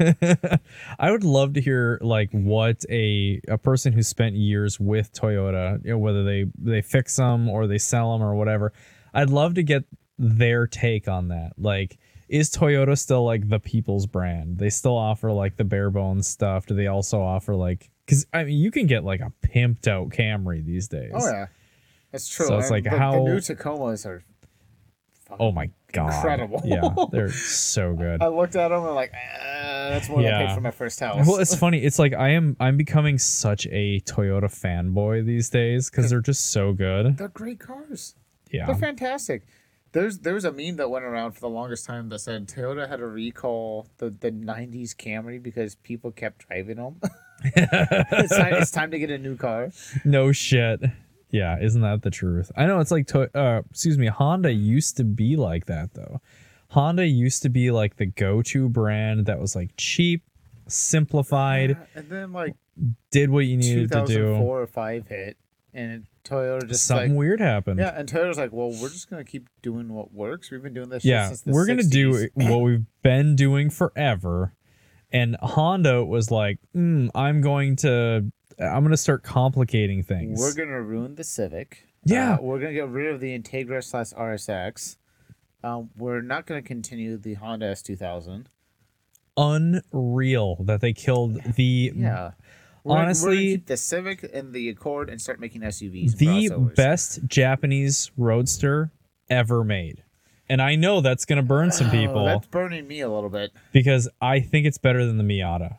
I would love to hear like what a person who spent years with Toyota, you know, whether they fix them or they sell them or whatever. I'd love to get their take on that. Like, is Toyota still like the people's brand? They still offer like the bare bones stuff. Do they also offer like, because I mean, you can get like a pimped out Camry these days. Oh yeah, that's true. So it's like how the new Tacomas are. Oh my god! Incredible. Yeah, they're so good. I looked at them and I'm like, that's more than I paid for my first house. Well, it's funny. It's like I'm becoming such a Toyota fanboy these days because they're just so good. They're great cars. Yeah, they're fantastic. There was a meme that went around for the longest time that said Toyota had to recall the 90s Camry because people kept driving them. It's time to get a new car. No shit. Yeah, isn't that the truth? I know it's like, Honda used to be like that though. Honda used to be like the go-to brand that was like cheap, simplified, and then like did what you needed to do. 2004 or 5 hit, and Toyota just something weird happened. Yeah, and Toyota's like, well, we're just gonna keep doing what works. We've been doing this. Since the we're 60s. Gonna do what we've been doing forever. And Honda was like, I'm gonna start complicating things. We're gonna ruin the Civic. Yeah, we're gonna get rid of the Integra / RSX. We're not gonna continue the Honda S2000. Unreal that they killed the. Yeah. Honestly, we're gonna keep the Civic and the Accord and start making SUVs. The crossovers. best Japanese roadster ever made. And I know that's going to burn some people. That's burning me a little bit. Because I think it's better than the Miata.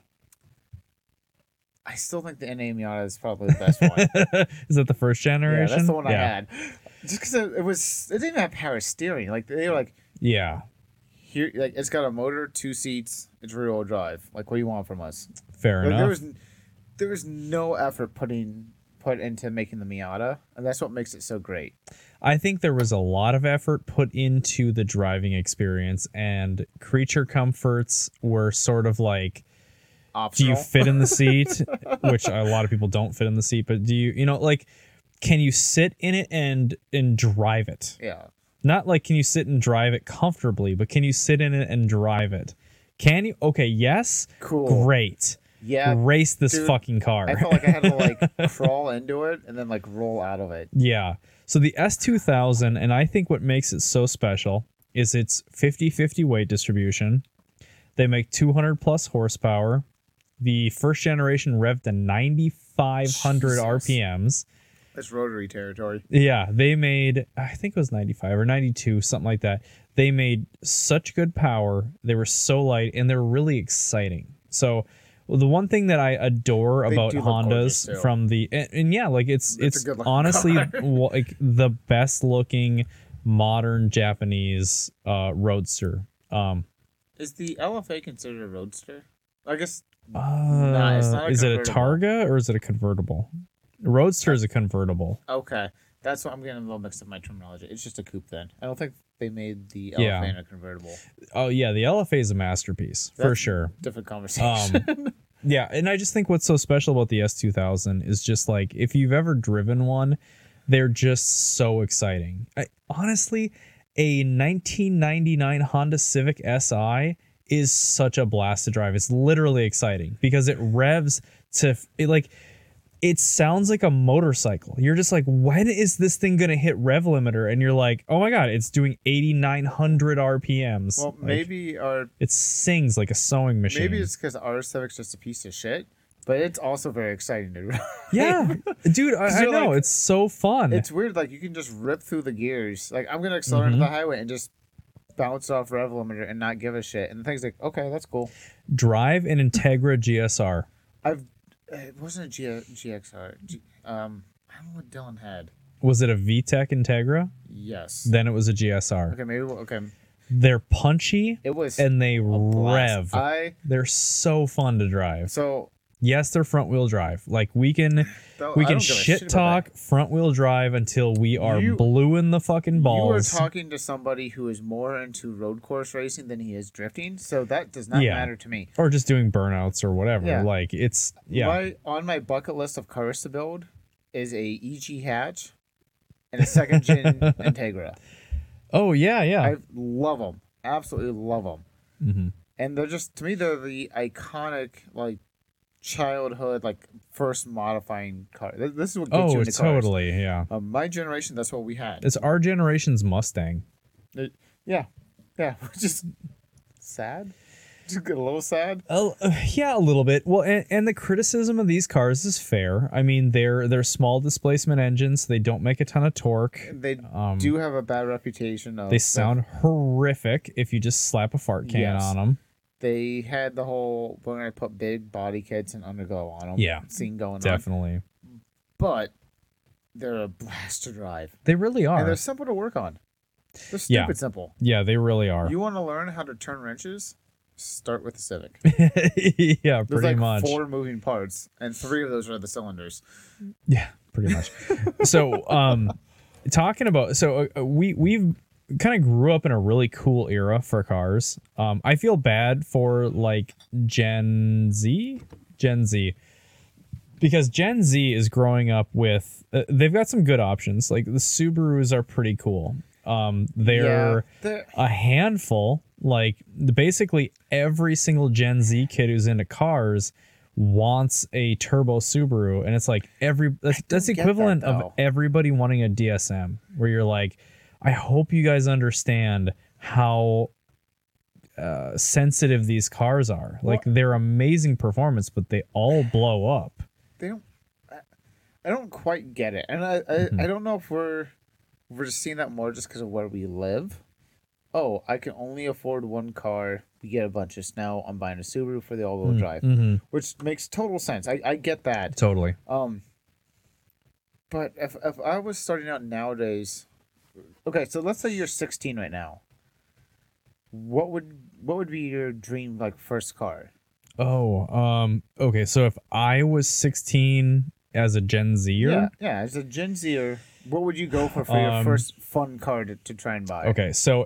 I still think the NA Miata is probably the best one. Is that the first generation? Yeah, that's the one I had. Just because it didn't even have power steering. Like they were like, yeah, here, like it's got a motor, 2 seats, it's rear-wheel drive. Like, what do you want from us? Fair enough. There was no effort put into making the Miata, and that's what makes it so great. I think there was a lot of effort put into the driving experience, and creature comforts were sort of like, optional. Do you fit in the seat? Which a lot of people don't fit in the seat, but do you like, can you sit in it and drive it? Yeah. Not like can you sit and drive it comfortably, but can you sit in it and drive it? Can you? Okay, yes. Cool. Great. Yeah. Race this fucking car. I felt like I had to like crawl into it and then like roll out of it. Yeah. So the S2000, and I think what makes it so special is its 50-50 weight distribution. They make 200 plus horsepower. The first generation revved to 9,500 RPMs. That's rotary territory. Yeah, they made, I think it was 95 or 92, something like that. They made such good power. They were so light, and they're really exciting. So the one thing that I adore about Hondas from the and yeah, like it's honestly like the best looking modern Japanese roadster. Is the LFA considered a roadster? I guess. It's not is it a Targa or is it a convertible? Roadster is a convertible. Okay, that's what I'm getting a little mixed up my terminology. It's just a coupe then. I don't think they made the LFA in a convertible. Oh yeah, the LFA is a masterpiece for sure. Different conversation. Yeah, and I just think what's so special about the S2000 is just like if you've ever driven one, they're just so exciting. Honestly, a 1999 Honda Civic Si is such a blast to drive. It's literally exciting because it revs to like it sounds like a motorcycle. You're just like, when is this thing gonna hit rev limiter? And you're like, oh my god, it's doing 8,900 RPMs. Well, Like, maybe it sings like a sewing machine. maybe it's because our Civic's just a piece of shit, but it's also very exciting to ride. yeah, dude, I you're know, like- it's so fun. It's weird, like you can just rip through the gears. Like I'm gonna accelerate Mm-hmm. into the highway and just bounce off rev limiter and not give a shit. And the thing's like, okay, that's cool. Drive an Integra GSR. It wasn't a GXR. I don't know what Dylan had. Was it a VTEC Integra? Yes. Then it was a GSR. Okay, maybe. Okay, They're punchy it was. and they blast. rev. They're so fun to drive. So Yes, they're front wheel drive. Like we can I don't give a shit shit about talk front wheel drive until we are You- blue in the fucking you are balls. talking to somebody who is more into road course racing than he is drifting, so that does not Yeah. matter to me. Or just doing burnouts or whatever. Yeah. Like it's On my bucket list of cars to build is a EG hatch and a second gen Integra. Oh yeah. I love them, absolutely love them, Mm-hmm. and they're just to me they're the iconic like childhood like first modifying car. This is what gets you Oh, into cars. totally. Yeah. My generation, that's what we had. It's our generation's Mustang. Yeah, which is sad. Just get a little sad. Oh, yeah, a little bit. Well, and the criticism of these cars is fair. I mean, they're small displacement engines. They don't make a ton of torque. They do have a bad reputation. Of They sound horrific if you just slap a fart can Yes. on them. They had the whole we're gonna put big body kits and underglow on them. Yeah, scene going on. Definitely. But they're a blast to drive, They really and are. they're simple to work on. They're Yeah. stupid simple. Yeah, they really are. You want to learn how to turn wrenches? Start with the Civic. Yeah, There's pretty like much. 4 moving parts, and 3 of those are the cylinders. Yeah, pretty much. So, talking about we've kind of grew up in a really cool era for cars. I feel bad for like Gen Z, because Gen Z is growing up with they've got some good options. Like the Subarus are pretty cool. They're They're- a handful. Like basically every single Gen Z kid who's into cars wants a turbo Subaru, and it's like that's the get that, equivalent of though. everybody wanting a DSM, where you're like, I hope you guys understand how sensitive these cars are. Like they're amazing performance, but they all blow up. they don't. I don't quite get it, and I don't know if we're just seeing that more just because of where we live. Oh, I can only afford one car. We get a bunch of snow. I'm buying a Subaru for the all-wheel drive, which makes total sense. I get that. Totally. But if I was starting out nowadays, okay, so let's say you're 16 right now. What would be your dream like first car? Oh, okay. So if I was 16 as a Gen Zer, Yeah. As a Gen Zer, what would you go for your first fun car to try and buy? okay. So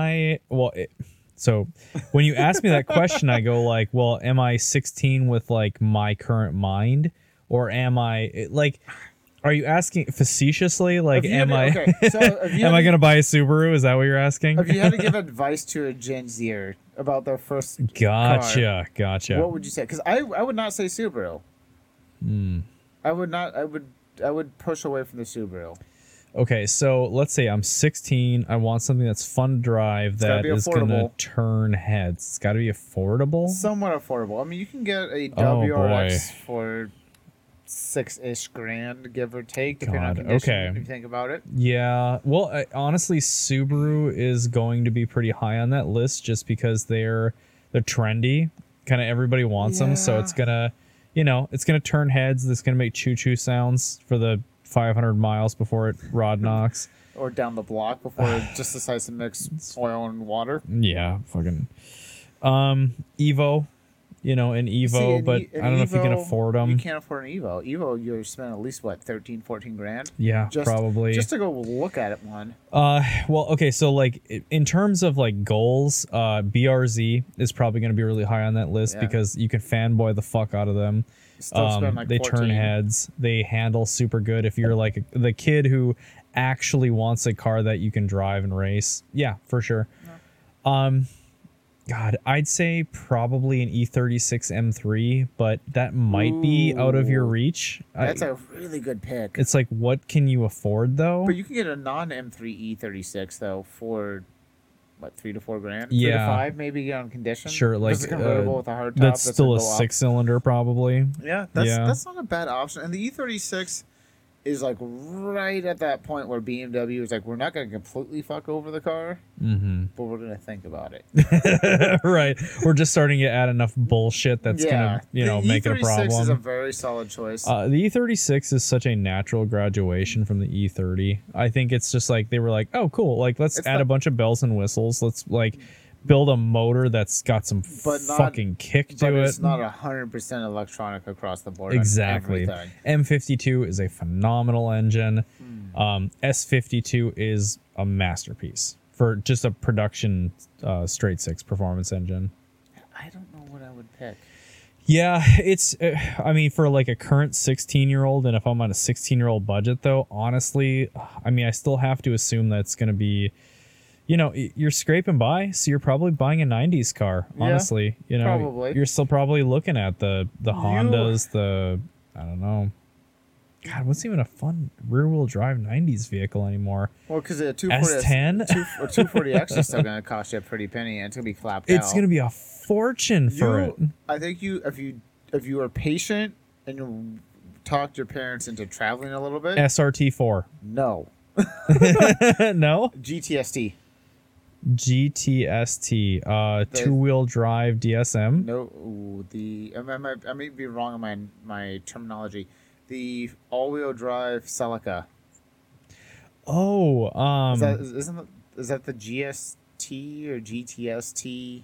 so when you ask me that question, I go like, well, am I 16 with like my current mind, or am I like? Are you asking facetiously? Like, If you had am I? to- okay, so if you am had I to- gonna buy a Subaru? Is that what you're asking? If you had to give advice to a Gen Zer about their first Gotcha. what would you say? Because I would not say Subaru. I would not. I would push away from the Subaru. Okay, so let's say I'm 16. I want something that's fun to drive gotta that be is gonna affordable. turn heads. It's got to be affordable. Somewhat affordable. I mean, you can get a Oh, WRX for $6-ish grand, give or take, depending on God, condition. okay. If you think about it. Yeah. Well, honestly, Subaru is going to be pretty high on that list just because they're trendy. Kind of everybody wants them, so Yeah. it's gonna, it's gonna turn heads. It's gonna make choo-choo sounds for the 500 miles before it rod knocks. Or down the block before it just decides to mix oil and water. Yeah, fucking. Evo, an Evo, See, an but an I don't know if you can Evo, afford them. You can't afford an Evo. Evo, you're spending at least, 13-14 grand? Yeah, probably. Just to go look at it one. Well, okay, so like in terms of like goals, BRZ is probably going to be really high on that list Yeah. because you can fanboy the fuck out of them. Still spend like They 14. turn heads. They handle super good. If you're like the kid who actually wants a car that you can drive and race, yeah, for sure. God, I'd say probably an E36 M3, but that might be out of your reach. That's a really good pick. It's like, what can you afford though? But you can get a non-M3 E36 though for what, $3 to $4 grand? Yeah. 3 to 5 maybe on condition. Sure, like it's a convertible with a hard top. that's still a go up. 6-cylinder probably. Yeah, that's not a bad option. And the E36 is like right at that point where BMW is like, we're not going to completely fuck over the car, but we're going to think about it. Right. We're just starting to add enough bullshit that's going to, make it a problem. The E36 is a very solid choice. The E36 is such a natural graduation from the E30. I think it's just like, they were like, oh, cool. Like, let's add a bunch of bells and whistles. Let's like build a motor that's got some fucking kick to it. But it's not 100% electronic across the board. Exactly. M52 is a phenomenal engine. S52 is a masterpiece for just a production straight six performance engine. I don't know what I would pick. Yeah, it's, I mean, for like a current 16-year-old, and if I'm on a 16-year-old budget, though, honestly, I mean, I still have to assume that's going to be, you're scraping by, so you're probably buying a 90s car, honestly. Probably. You're still probably looking at the Hondas, I don't know. God, what's even a fun rear-wheel drive 90s vehicle anymore? Well, because a 240 S10? A 240X is still going to cost you a pretty penny, and it's going to be clapped out. It's going to be a fortune for it. I think if you are patient and you talked your parents into traveling a little bit. SRT4. No. No? GTST. GTST, two-wheel drive DSM. No, I may be wrong on my terminology. The all-wheel drive Celica. Oh, is that the GST or GTST?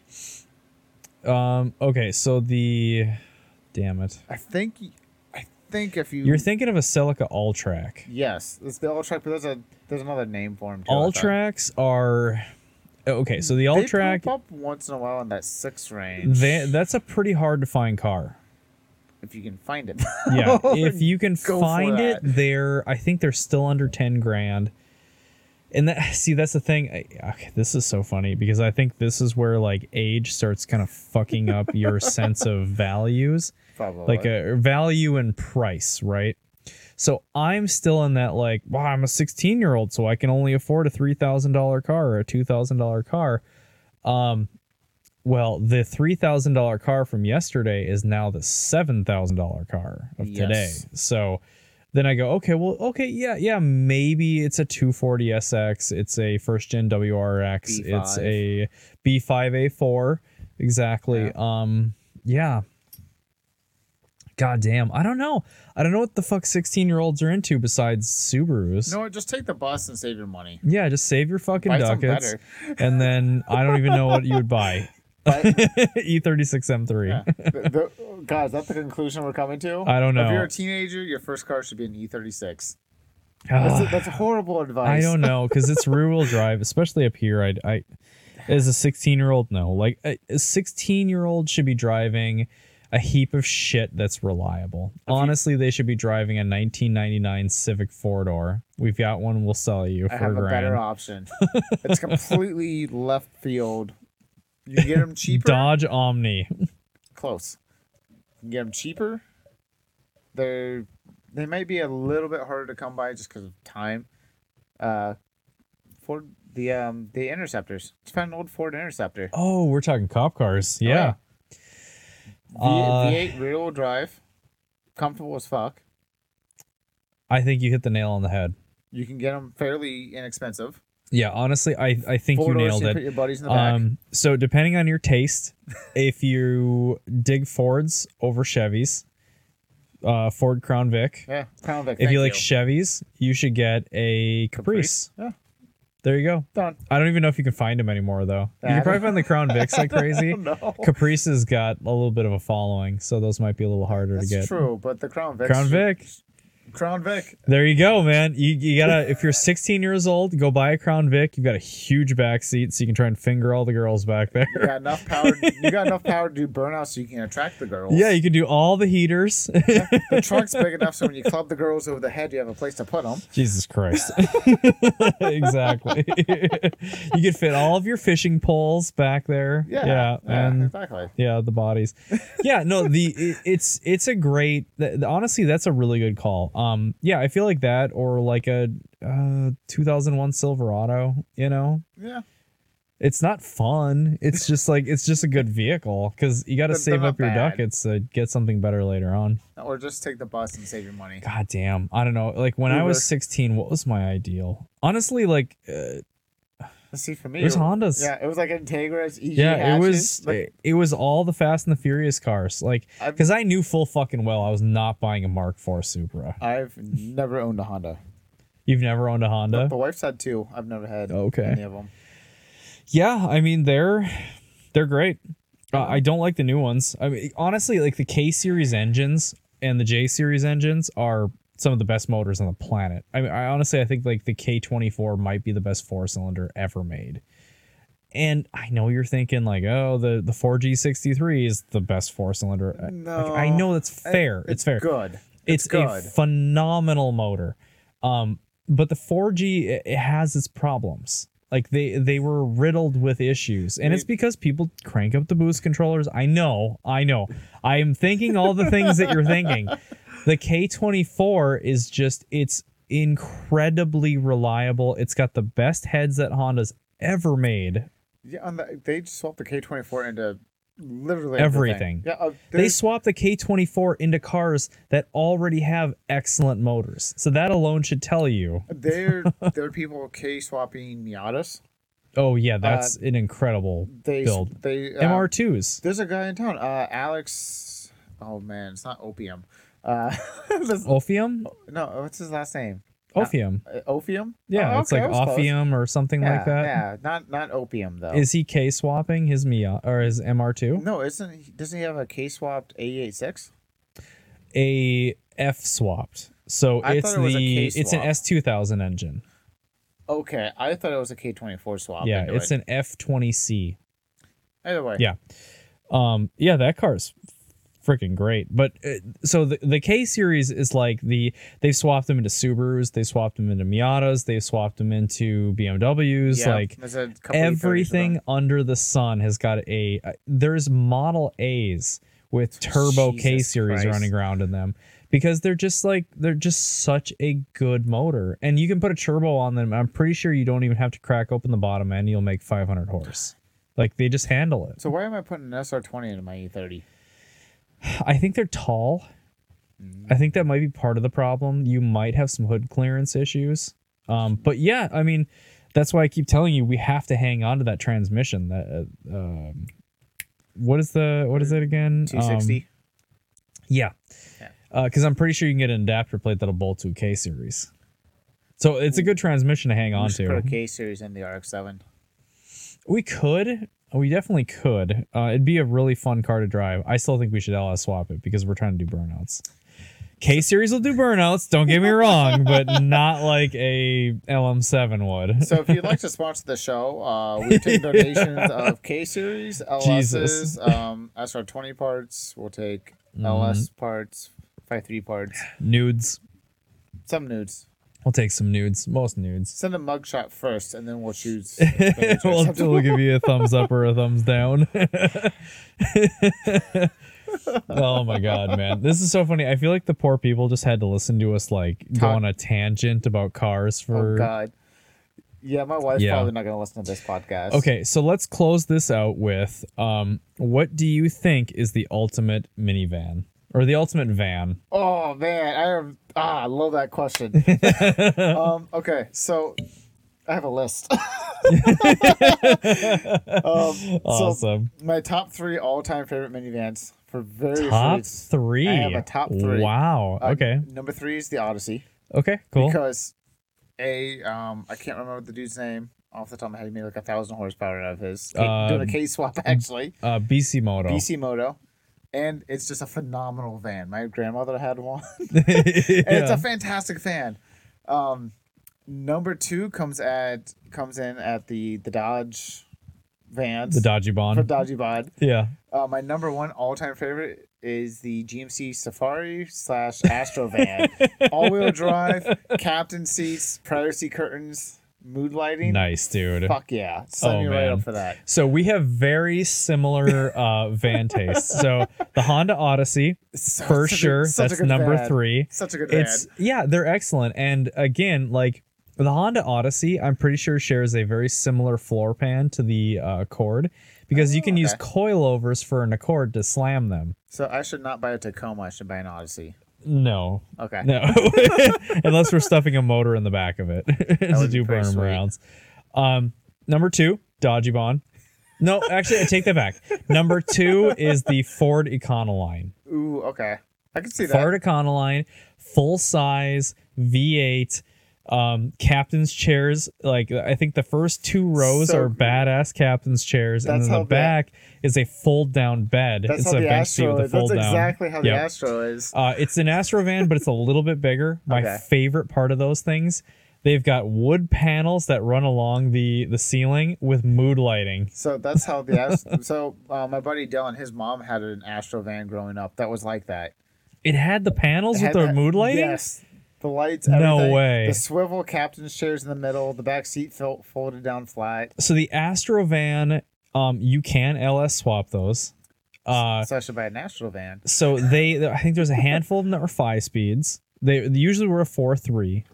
Okay, so damn it. I think if you're thinking of a Celica All-Track. Yes, it's the All-Track, but there's another name for them too. All-Tracks are. Okay, so the All-Track, they pop up once in a while in that 6 range. That's a pretty hard to find car. If you can find it. Yeah, if you can find it, I think they're still under 10 grand. And that's the thing. Okay, this is so funny because I think this is where like age starts kind of fucking up your sense of values. Probably. Like a value and price, right? So I'm still in that like, wow, I'm a 16-year-old, so I can only afford a $3,000 car or a $2,000 car. Well, the $3,000 car from yesterday is now the $7,000 car of today. So then I go, yeah, maybe it's a 240SX, it's a first-gen WRX, B5. It's a B5A4, exactly. Yeah. God damn, I don't know what the fuck 16-year-olds are into besides Subarus. No, just take the bus and save your money. Yeah, just save your fucking buy ducats, and then I don't even know what you would buy. E36 M3. Yeah. God, is that the conclusion we're coming to? I don't know. If you're a teenager, your first car should be an E36. That's horrible advice. I don't know, because it's rear-wheel drive, especially up here. I as a 16-year-old, no. Like a 16-year-old should be driving a heap of shit that's reliable. Honestly, they should be driving a 1999 Civic 4-door. We've got one. We'll sell you for I have $1,000. A better option. It's completely left field. You can get them cheaper. Dodge Omni. Close. You can get them cheaper. They might be a little bit harder to come by just because of time. Ford, the Interceptors. Just found an old Ford Interceptor. Oh, we're talking cop cars. Yeah. V8 rear-wheel drive. Comfortable as fuck. I think you hit the nail on the head. You can get them fairly inexpensive. Yeah, honestly, I think you nailed it. Put your buddies in the back. So depending on your taste, if you dig Fords over Chevys, Ford Crown Vic. Yeah, Crown Vic. If you like Chevys, you should get a Caprice. Yeah. There you go. Done. I don't even know if you can find them anymore, though. You can probably find the Crown Vics like crazy. No. Caprice has got a little bit of a following, so those might be a little harder to get. That's true, but the Crown Vic. Crown Vic. Crown Vic. There you go, man. You gotta, if you're 16 years old, go buy a Crown Vic. You've got a huge back seat, so you can try and finger all the girls back there. You got enough power. You got enough power to do burnout, so you can attract the girls. Yeah, you can do all the heaters. The trunk's big enough, so when you club the girls over the head, you have a place to put them. Jesus Christ. Exactly. You could fit all of your fishing poles back there. Yeah, and exactly. yeah, the bodies. Yeah, no, it's a great. Honestly, that's a really good call. Yeah, I feel like that, or like a 2001 Silverado. You know. Yeah. It's not fun. It's just like it's just a good vehicle because you got to save up your ducats to get something better later on. Or just take the bus and save your money. God damn, I don't know. Like when I was 16, what was my ideal? Honestly, like. Let's see, for me, It was Hondas. Yeah, it was like Integras, EG Yeah, hatches. it was all the Fast and the Furious cars. Like, because I knew full fucking well I was not buying a Mark IV Supra. I've never owned a Honda. You've never owned a Honda? The wife's had two. I've never had Okay. any of them. Yeah, I mean they're great. I don't like the new ones. I mean, honestly, like the K series engines and the J series engines are some of the best motors on the planet. I mean, I think like the K24 might be the best 4-cylinder ever made. And I know you're thinking like, oh, the 4G63 is the best 4-cylinder. No, like, I know that's fair. It's fair. Good. It's a phenomenal motor. But the 4G, it has its problems. Like they were riddled with issues, and it's because people crank up the boost controllers. I know. I am thinking all the things that you're thinking. The K24 is just, it's incredibly reliable. It's got the best heads that Honda's ever made. Yeah, they swapped the K24 into literally everything. Yeah, they swapped the K24 into cars that already have excellent motors. So that alone should tell you. There are people K-swapping Miatas. Oh, yeah, that's an incredible build. MR2s. There's a guy in town, Alex. Oh, man, it's not Opium. Ophium? No, what's his last name? Ophium. Ophium? Yeah, it's like Ophium or something like that. Yeah, not Opium though. Is he K swapping his Mia or his MR2? No, doesn't he have a K swapped A86? A F swapped. So it's an S2000 engine. Okay, I thought it was a K24 swap. Yeah, it's an F20C. Either way. Yeah. Yeah, that car's freaking great. But so the K series is like they've swapped them into Subarus, they swapped them into Miatas, they've swapped them into BMWs. Yeah, like everything under the sun has got there's Model A's with turbo K series running around in them because they're just such a good motor, and you can put a turbo on them. I'm pretty sure you don't even have to crack open the bottom end. You'll make 500 horse. Like they just handle it. So why am I putting an SR20 into my E30? I think they're tall. I think that might be part of the problem. You might have some hood clearance issues. But yeah, I mean, that's why I keep telling you we have to hang on to that transmission. That what is it again? 260. Yeah. Because I'm pretty sure you can get an adapter plate that'll bolt to a K series. So it's a good transmission to hang on to. Put a K series in the RX-7. We could. We definitely could. It'd be a really fun car to drive. I still think we should LS swap it because we're trying to do burnouts. K-Series will do burnouts, don't get me wrong, but not like a LM7 would. So if you'd like to sponsor the show, we take donations of K-Series, LS's, SR20 parts. We'll take LS parts, 5.3 parts. Nudes. Some nudes. We'll take some nudes. Most nudes. Send a mugshot first, and then we'll choose. we'll give you a thumbs up or a thumbs down. Oh my god, man. This is so funny. I feel like the poor people just had to listen to us go on a tangent about cars for... Oh god. Yeah, my wife's probably not going to listen to this podcast. Okay, so let's close this out with what do you think is the ultimate minivan? Or the ultimate van? Oh man, I love that question. Okay, so I have a list. Awesome. So my top 3 all-time favorite minivans for various top reasons. 3. I have a top 3. Wow. Okay. Number 3 is the Odyssey. Okay. Cool. Because I can't remember the dude's name off the top of my head. He made like 1,000 horsepower out of his. Doing a K swap actually. BC Moto. BC Moto. and it's just a phenomenal van. My grandmother had one, and it's a fantastic van. Number 2 comes in at the Dodge vans. The Dodgy Bond. For Dodgy Bond. Yeah. My number 1 all-time favorite is the GMC Safari / Astro van. All-wheel drive, captain seats, privacy curtains, mood lighting. Nice, dude. Fuck yeah. Sign me right up for that. So we have very similar van tastes. So the Honda Odyssey, for sure. That's number van. 3. Such a good van. Yeah, they're excellent. And again, like the Honda Odyssey, I'm pretty sure shares a very similar floor pan to the Accord because you can use coilovers for an Accord to slam them. So I should not buy a Tacoma. I should buy an Odyssey. No. Okay. No. Unless we're stuffing a motor in the back of it to do burn rounds. Number 2, Dodgy Bond. No, actually, I take that back. Number 2 is the Ford Econoline. Ooh, okay. I can see that. Ford Econoline, full size, V8, captain's chairs. Like I think the first 2 rows are badass captain's chairs, and then the back is a fold down bed. That's it's how a the bench seat Astro with a is. fold That's down. exactly how the Astro is. It's an Astro van, but it's a little bit bigger. My favorite part of those things, they've got wood panels that run along the ceiling with mood lighting. So that's how the Astro. So my buddy Dylan, his mom had an Astro van growing up that was like that. It had the panels with the mood lighting? Yes. The lights, everything. No way. The swivel captain's chairs in the middle, the back seat folded down flat. So the Astro van, you can LS swap those. So I should buy an Astro van. So I think there's a handful of them that were 5 speeds. They usually were a 4.3.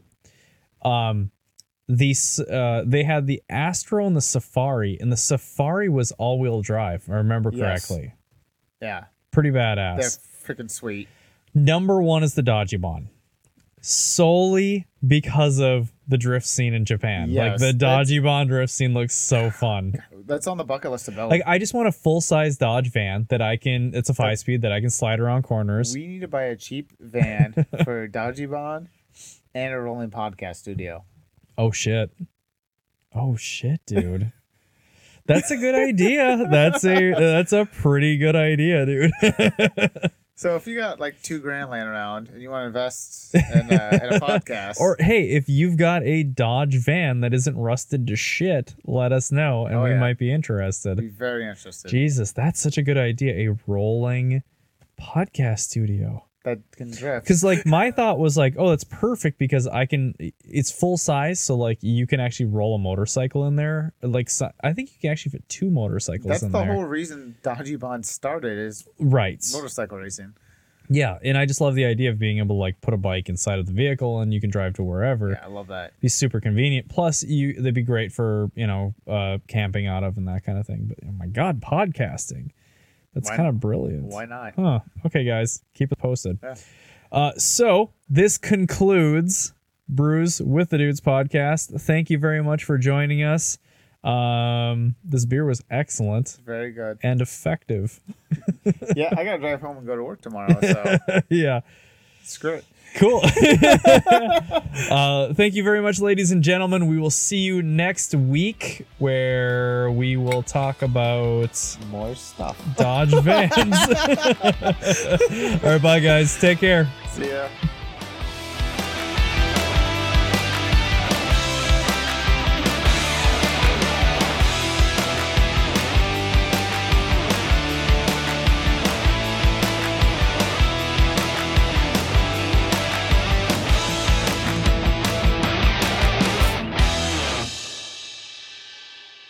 They had the Astro and the Safari, and the Safari was all-wheel drive, if I remember correctly. Yeah. Pretty badass. They're freaking sweet. Number 1 is the Dodgy Bond. Solely because of the drift scene in Japan. Yes, like the Dodgy Bond drift scene looks so fun. That's on the bucket list of building. Like I just want a full-size Dodge van that it's a 5-speed that I can slide around corners. We need to buy a cheap van for Dodgy Bond and a rolling podcast studio. Oh shit, dude. That's a good idea. That's a pretty good idea, dude. So if you got like $2,000 laying around and you want to invest in a podcast, or hey, if you've got a Dodge van that isn't rusted to shit, let us know and we might be interested. I'd be very interested. Jesus, that's such a good idea. A rolling podcast studio that can drift. Because like my thought was like, oh, that's perfect because it's full size, so like you can actually roll a motorcycle in there. Like I think you can actually fit 2 motorcycles in there. That's the whole reason Dodgy Bond started is motorcycle racing. Yeah, and I just love the idea of being able to like put a bike inside of the vehicle and you can drive to wherever. Yeah, I love that. Be super convenient. Plus, they'd be great for camping out of and that kind of thing. But oh my god, podcasting. That's kind of brilliant. Why not? Huh. Okay, guys. Keep it posted. Yeah. So this concludes Brews with the Dudes podcast. Thank you very much for joining us. This beer was excellent. Very good. And effective. Yeah, I got to drive home and go to work tomorrow. So yeah. Screw it. Cool. Thank you very much, ladies and gentlemen. We will see you next week where we will talk about more stuff. Dodge vans. All right, bye, guys. Take care. See ya.